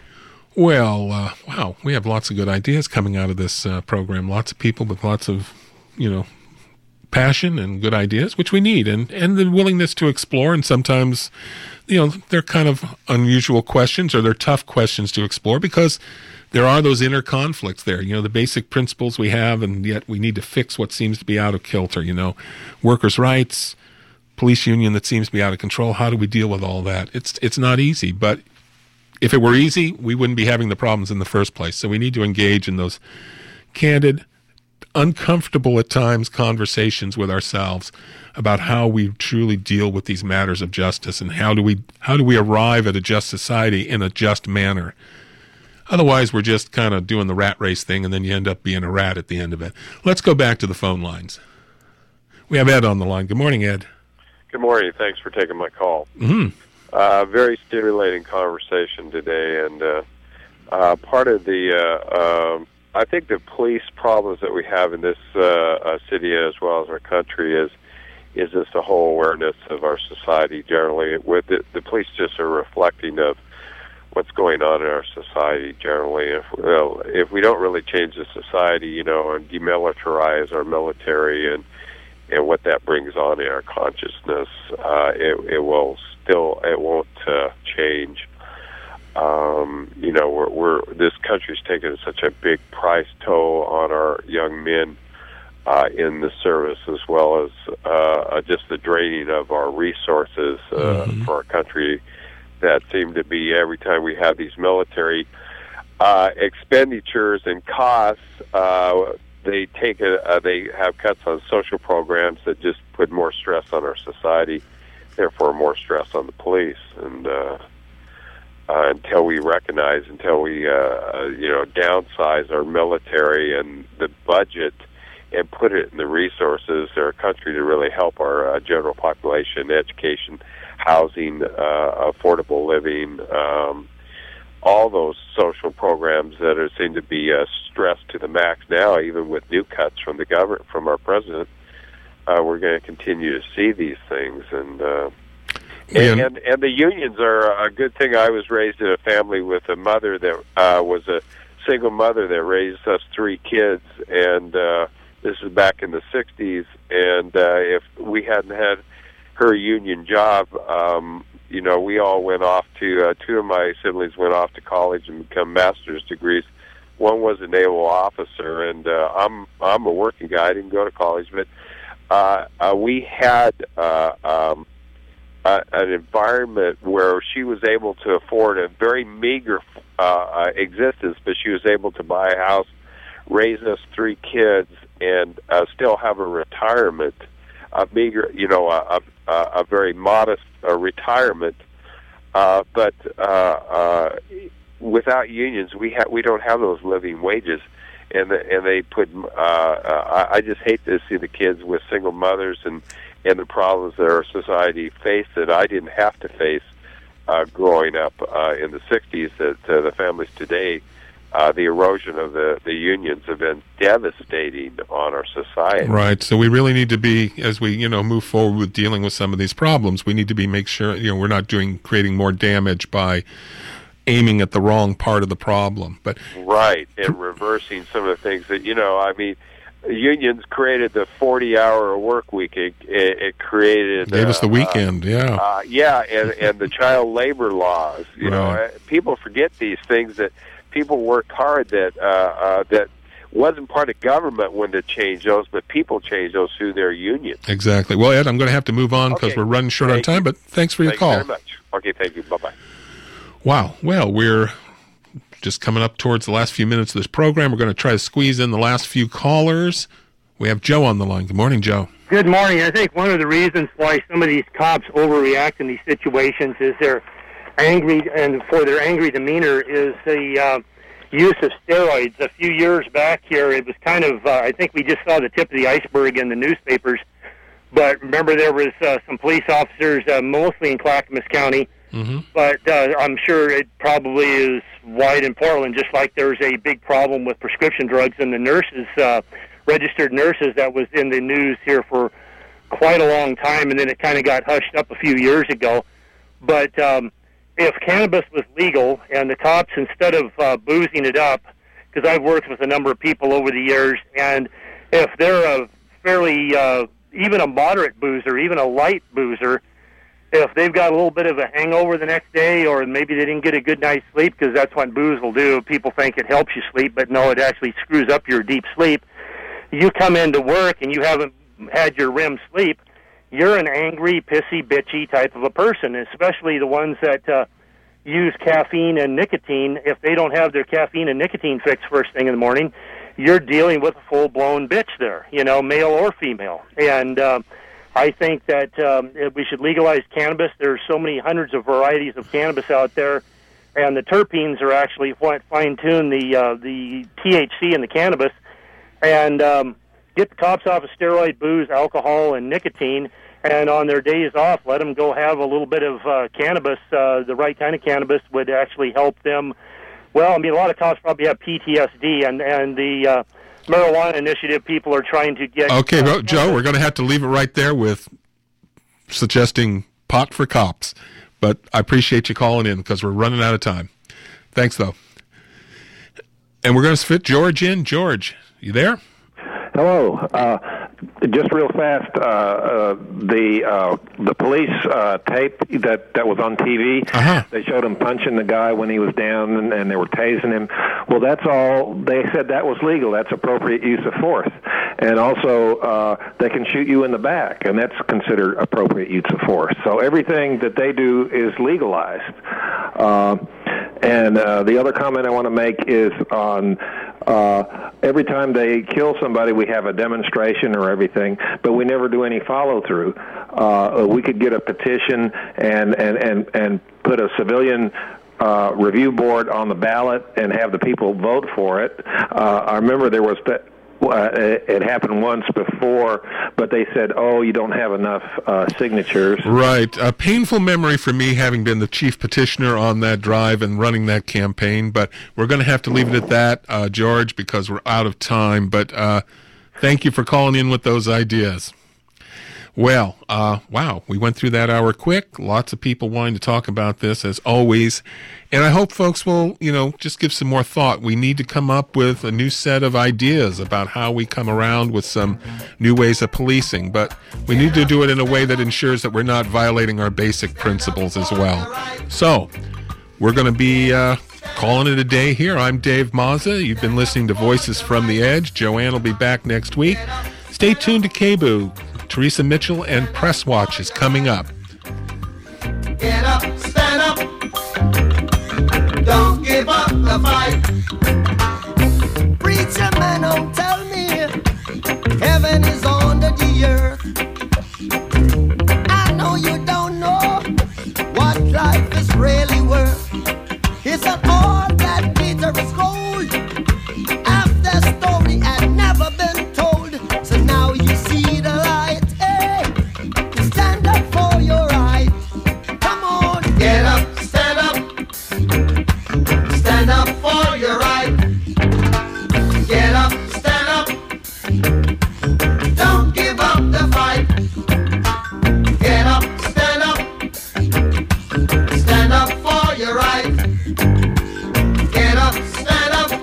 Well, uh, wow, we have lots of good ideas coming out of this uh, program. Lots of people with lots of, you know, passion and good ideas, which we need, and, and the willingness to explore. And sometimes, you know, they're kind of unusual questions, or they're tough questions to explore, because there are those inner conflicts there. You know, the basic principles we have, and yet we need to fix what seems to be out of kilter. You know, workers' rights, police union that seems to be out of control. How do we deal with all that? It's it's not easy, but if it were easy, we wouldn't be having the problems in the first place. So we need to engage in those candid, uncomfortable at times conversations with ourselves about how we truly deal with these matters of justice, and how do we how do we arrive at a just society in a just manner. Otherwise, we're just kind of doing the rat race thing, and then you end up being a rat at the end of it. Let's go back to the phone lines. We have Ed on the line. Good morning, Ed. Good morning. Thanks for taking my call. Mm-hmm. Uh, very stimulating conversation today, and uh, uh, part of the, uh, um, I think the police problems that we have in this uh, uh, city as well as our country is is just a whole awareness of our society generally. With the, the police just are reflecting of what's going on in our society generally. If well, if we don't really change the society, you know, and demilitarize our military and and what that brings on in our consciousness, uh, it, it will still, it won't uh, change. Um, you know, we're, we're this country's taken such a big price toll on our young men uh, in the service, as well as uh, just the draining of our resources uh, mm-hmm. for our country that seem to be every time we have these military uh, expenditures and costs, uh, they take a, uh, they have cuts on social programs that just put more stress on our society, therefore more stress on the police. And uh, uh, until we recognize, until we uh, you know downsize our military and the budget and put it in the resources of our country to really help our uh, general population, education, housing, uh, affordable living, um, all those social programs that are, seem to be uh, stressed to the max now, even with new cuts from the government, from our president, uh, we're going to continue to see these things. And, uh, and, and and the unions are a good thing. I was raised in a family with a mother that uh, was a single mother that raised us three kids, and uh, this is back in the sixties, and uh, if we hadn't had her union job, um, you know, we all went off to, uh, two of my siblings went off to college and become master's degrees. One was a naval officer, and uh, I'm I'm a working guy. I didn't go to college, but uh, uh, we had uh, um, uh, an environment where she was able to afford a very meager uh, uh, existence, but she was able to buy a house, raise us three kids, and uh, still have a retirement, a meager, you know, a, a, a very modest uh, retirement. Uh, but uh, uh, without unions, we ha- we don't have those living wages, and the, and they put. Uh, uh, I just hate to see the kids with single mothers and and the problems that our society faced that I didn't have to face uh, growing up uh, in the sixties. That uh, the families today. Uh, the erosion of the, the unions have been devastating on our society. Right. So we really need to be, as we you know move forward with dealing with some of these problems, we need to be make sure you know we're not doing creating more damage by aiming at the wrong part of the problem. But right, and reversing some of the things that you know. I mean, unions created the forty-hour work week. It, it, it created gave uh, us the weekend. Uh, yeah, uh, yeah, and and the child labor laws. You right. know, people forget these things that. People worked hard that uh, uh, that wasn't part of government when to change those, but people changed those through their unions. Exactly. Well, Ed, I'm going to have to move on because okay. we're running short thank on time, you. but thanks for your thank call. Thank you very much. Okay, thank you. Bye-bye. Wow. Well, we're just coming up towards the last few minutes of this program. We're going to try to squeeze in the last few callers. We have Joe on the line. Good morning, Joe. Good morning. I think one of the reasons why some of these cops overreact in these situations is they're angry, and for their angry demeanor is the uh, use of steroids. A few years back here, it was kind of, uh, I think we just saw the tip of the iceberg in the newspapers, but remember there was uh, some police officers, uh, mostly in Clackamas County, mm-hmm. but uh, I'm sure it probably is wide in Portland, just like there's a big problem with prescription drugs and the nurses, uh, registered nurses that was in the news here for quite a long time, and then it kind of got hushed up a few years ago. But um, if cannabis was legal and the cops, instead of uh, boozing it up, because I've worked with a number of people over the years, and if they're a fairly, uh, even a moderate boozer, even a light boozer, if they've got a little bit of a hangover the next day, or maybe they didn't get a good night's sleep, because that's what booze will do. People think it helps you sleep, but no, it actually screws up your deep sleep. You come into work and you haven't had your R E M sleep, you're an angry, pissy, bitchy type of a person, especially the ones that uh, use caffeine and nicotine. If they don't have their caffeine and nicotine fix first thing in the morning, you're dealing with a full-blown bitch there, you know, male or female. And uh, I think that um, we should legalize cannabis. There's so many hundreds of varieties of cannabis out there, and the terpenes are actually what fine-tune the, uh, the T H C in the cannabis. And um, get the cops off of steroid, booze, alcohol, and nicotine, and on their days off, let them go have a little bit of uh, cannabis. Uh, the right kind of cannabis would actually help them. Well, I mean, a lot of cops probably have P T S D, and, and the uh, marijuana initiative people are trying to get... Okay, uh, Joe, we're going to have to leave it right there with suggesting pot for cops. But I appreciate you calling in because we're running out of time. Thanks, though. And we're going to fit George in. George, you there? Hello. Uh, just real fast, uh, uh, the uh, the police uh, tape that, that was on T V, uh-huh. they showed him punching the guy when he was down, and, and they were tasing him. Well, that's all. They said that was legal. That's appropriate use of force. And also, uh, they can shoot you in the back, and that's considered appropriate use of force. So everything that they do is legalized. Uh, and uh, the other comment I want to make is on uh, every time they kill somebody, we have a demonstration or everything, but we never do any follow-through. Uh, we could get a petition and, and, and, and put a civilian uh, review board on the ballot and have the people vote for it. Uh, I remember there was... Th- Uh, it, it happened once before, but they said, oh, you don't have enough uh, signatures. Right. A painful memory for me, having been the chief petitioner on that drive and running that campaign, but we're going to have to leave it at that, uh, George, because we're out of time. But uh, thank you for calling in with those ideas. Well, uh, wow, we went through that hour quick. Lots of people wanting to talk about this, as always. And I hope folks will, you know, just give some more thought. We need to come up with a new set of ideas about how we come around with some new ways of policing. But we need to do it in a way that ensures that we're not violating our basic principles as well. So we're going to be uh, calling it a day here. I'm Dave Mazza. You've been listening to Voices from the Edge. Joanne will be back next week. Stay tuned to K B O O. Teresa Mitchell and Press Watch is coming up. Get up, stand up. Don't give up the fight. Preacher man, don't tell me heaven is under the earth. I know you don't know what life is really worth. It's not all that glitter is gold. Half the story had never been told. So now you see the light. Hey, stand up for your right. Come on, get up, stand up. Stand up for your right. Get up, stand up. Don't give up the fight. Get up, stand up. Stand up for your right. Get up, stand up.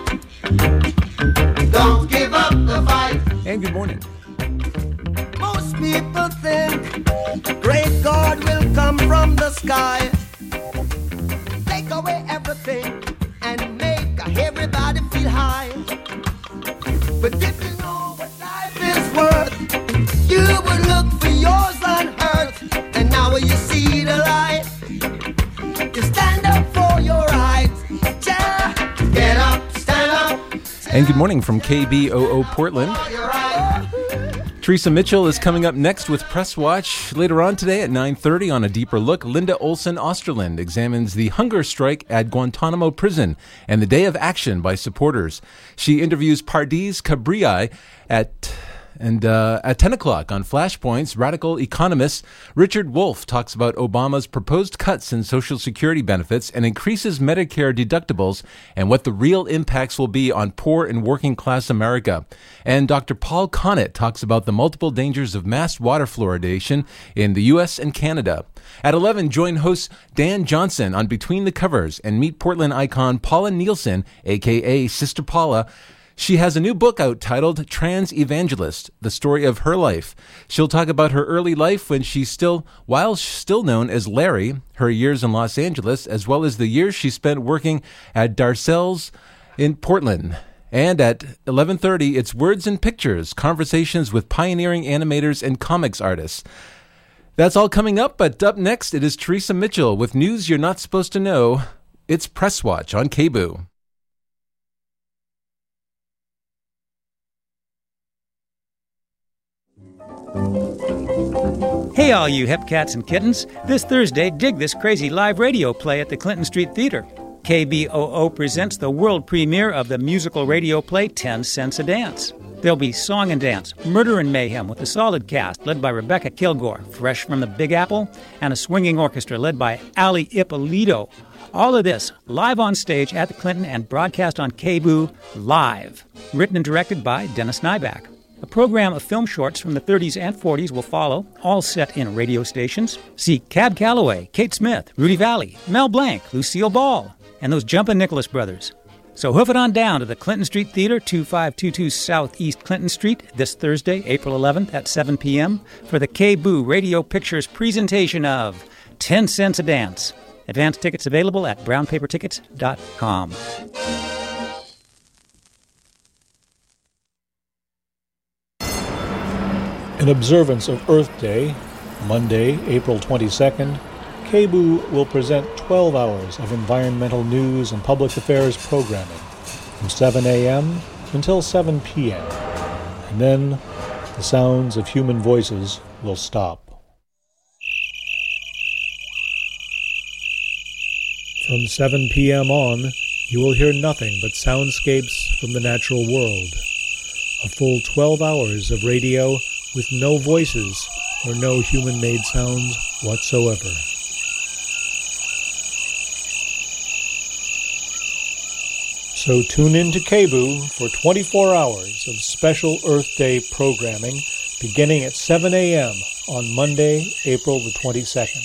Don't give up the fight. And good morning. Most people think great God will come from the sky, take away everything and make everybody feel high. But if you know what life is worth, you would look for yours on earth. And now when you see the light, you stand up for your rights. Yeah. Get up, stand up. And good morning from K B O O Portland. Teresa Mitchell is coming up next with Press Watch. Later on today at nine thirty on A Deeper Look, Linda Olson Osterland examines the hunger strike at Guantanamo Prison and the day of action by supporters. She interviews Pardees Kabriai at... And uh, at ten o'clock on Flashpoints, radical economist Richard Wolff talks about Obama's proposed cuts in Social Security benefits and increases Medicare deductibles and what the real impacts will be on poor and working class America. And Doctor Paul Connett talks about the multiple dangers of mass water fluoridation in the U S and Canada. At eleven, join host Dan Johnson on Between the Covers and meet Portland icon Paula Nielsen, a k a. Sister Paula. She has a new book out titled Trans Evangelist, the story of her life. She'll talk about her early life when she's still, while still known as Larry, her years in Los Angeles, as well as the years she spent working at Darcel's in Portland. And at eleven thirty, it's Words and Pictures, conversations with pioneering animators and comics artists. That's all coming up, but up next, it is Teresa Mitchell with news you're not supposed to know. It's Press Watch on K B O O. Hey all you hip cats and kittens, this Thursday dig this crazy live radio play at the Clinton Street Theater. K B O O presents the world premiere of the musical radio play ten cents a Dance. There'll be song and dance, murder and mayhem with a solid cast led by Rebecca Kilgore, fresh from the Big Apple, and a swinging orchestra led by Ali Ippolito. All of this live on stage at the Clinton and broadcast on K B O O live. Written and directed by Dennis Nyback. A program of film shorts from the thirties and forties will follow, all set in radio stations. See Cab Calloway, Kate Smith, Rudy Valley, Mel Blanc, Lucille Ball, and those Jumpin' Nicholas brothers. So hoof it on down to the Clinton Street Theater, two five two two Southeast Clinton Street, this Thursday, April eleventh at seven p.m. for the K B O O Radio Pictures presentation of ten cents a Dance. Advance tickets available at brown paper tickets dot com. In observance of Earth Day, Monday, April twenty-second, K B O O will present twelve hours of environmental news and public affairs programming from seven a.m. until seven p.m. And then the sounds of human voices will stop. From seven p.m. on, you will hear nothing but soundscapes from the natural world. A full twelve hours of radio with no voices or no human-made sounds whatsoever. So tune in to K B O O for twenty-four hours of special Earth Day programming beginning at seven a.m. on Monday, April the twenty-second.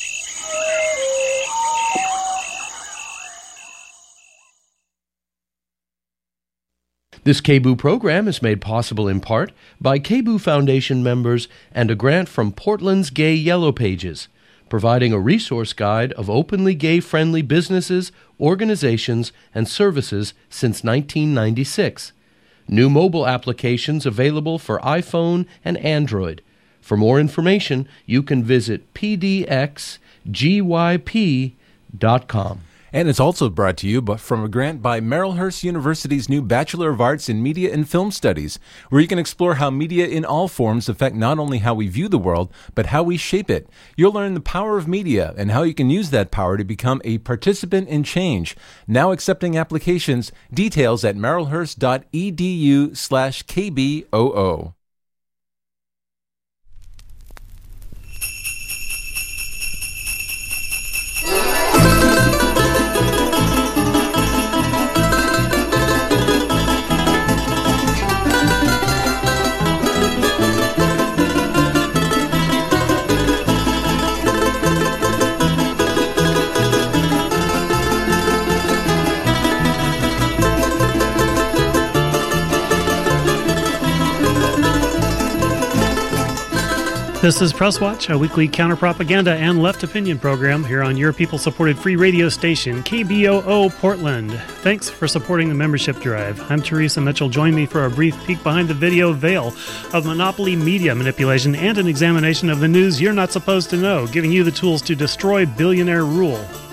This K B O O program is made possible in part by K B O O Foundation members and a grant from Portland's Gay Yellow Pages, providing a resource guide of openly gay-friendly businesses, organizations, and services since nineteen ninety-six. New mobile applications available for iPhone and Android. For more information, you can visit p d x g y p dot com. And it's also brought to you from a grant by Marylhurst University's new Bachelor of Arts in Media and Film Studies, where you can explore how media in all forms affect not only how we view the world, but how we shape it. You'll learn the power of media and how you can use that power to become a participant in change. Now accepting applications. Details at marylhurst.edu slash KBOO. This is Press Watch, a weekly counter-propaganda and left opinion program here on your people-supported free radio station, K B O O Portland. Thanks for supporting the membership drive. I'm Teresa Mitchell. Join me for a brief peek behind the video veil of monopoly media manipulation and an examination of the news you're not supposed to know, giving you the tools to destroy billionaire rule.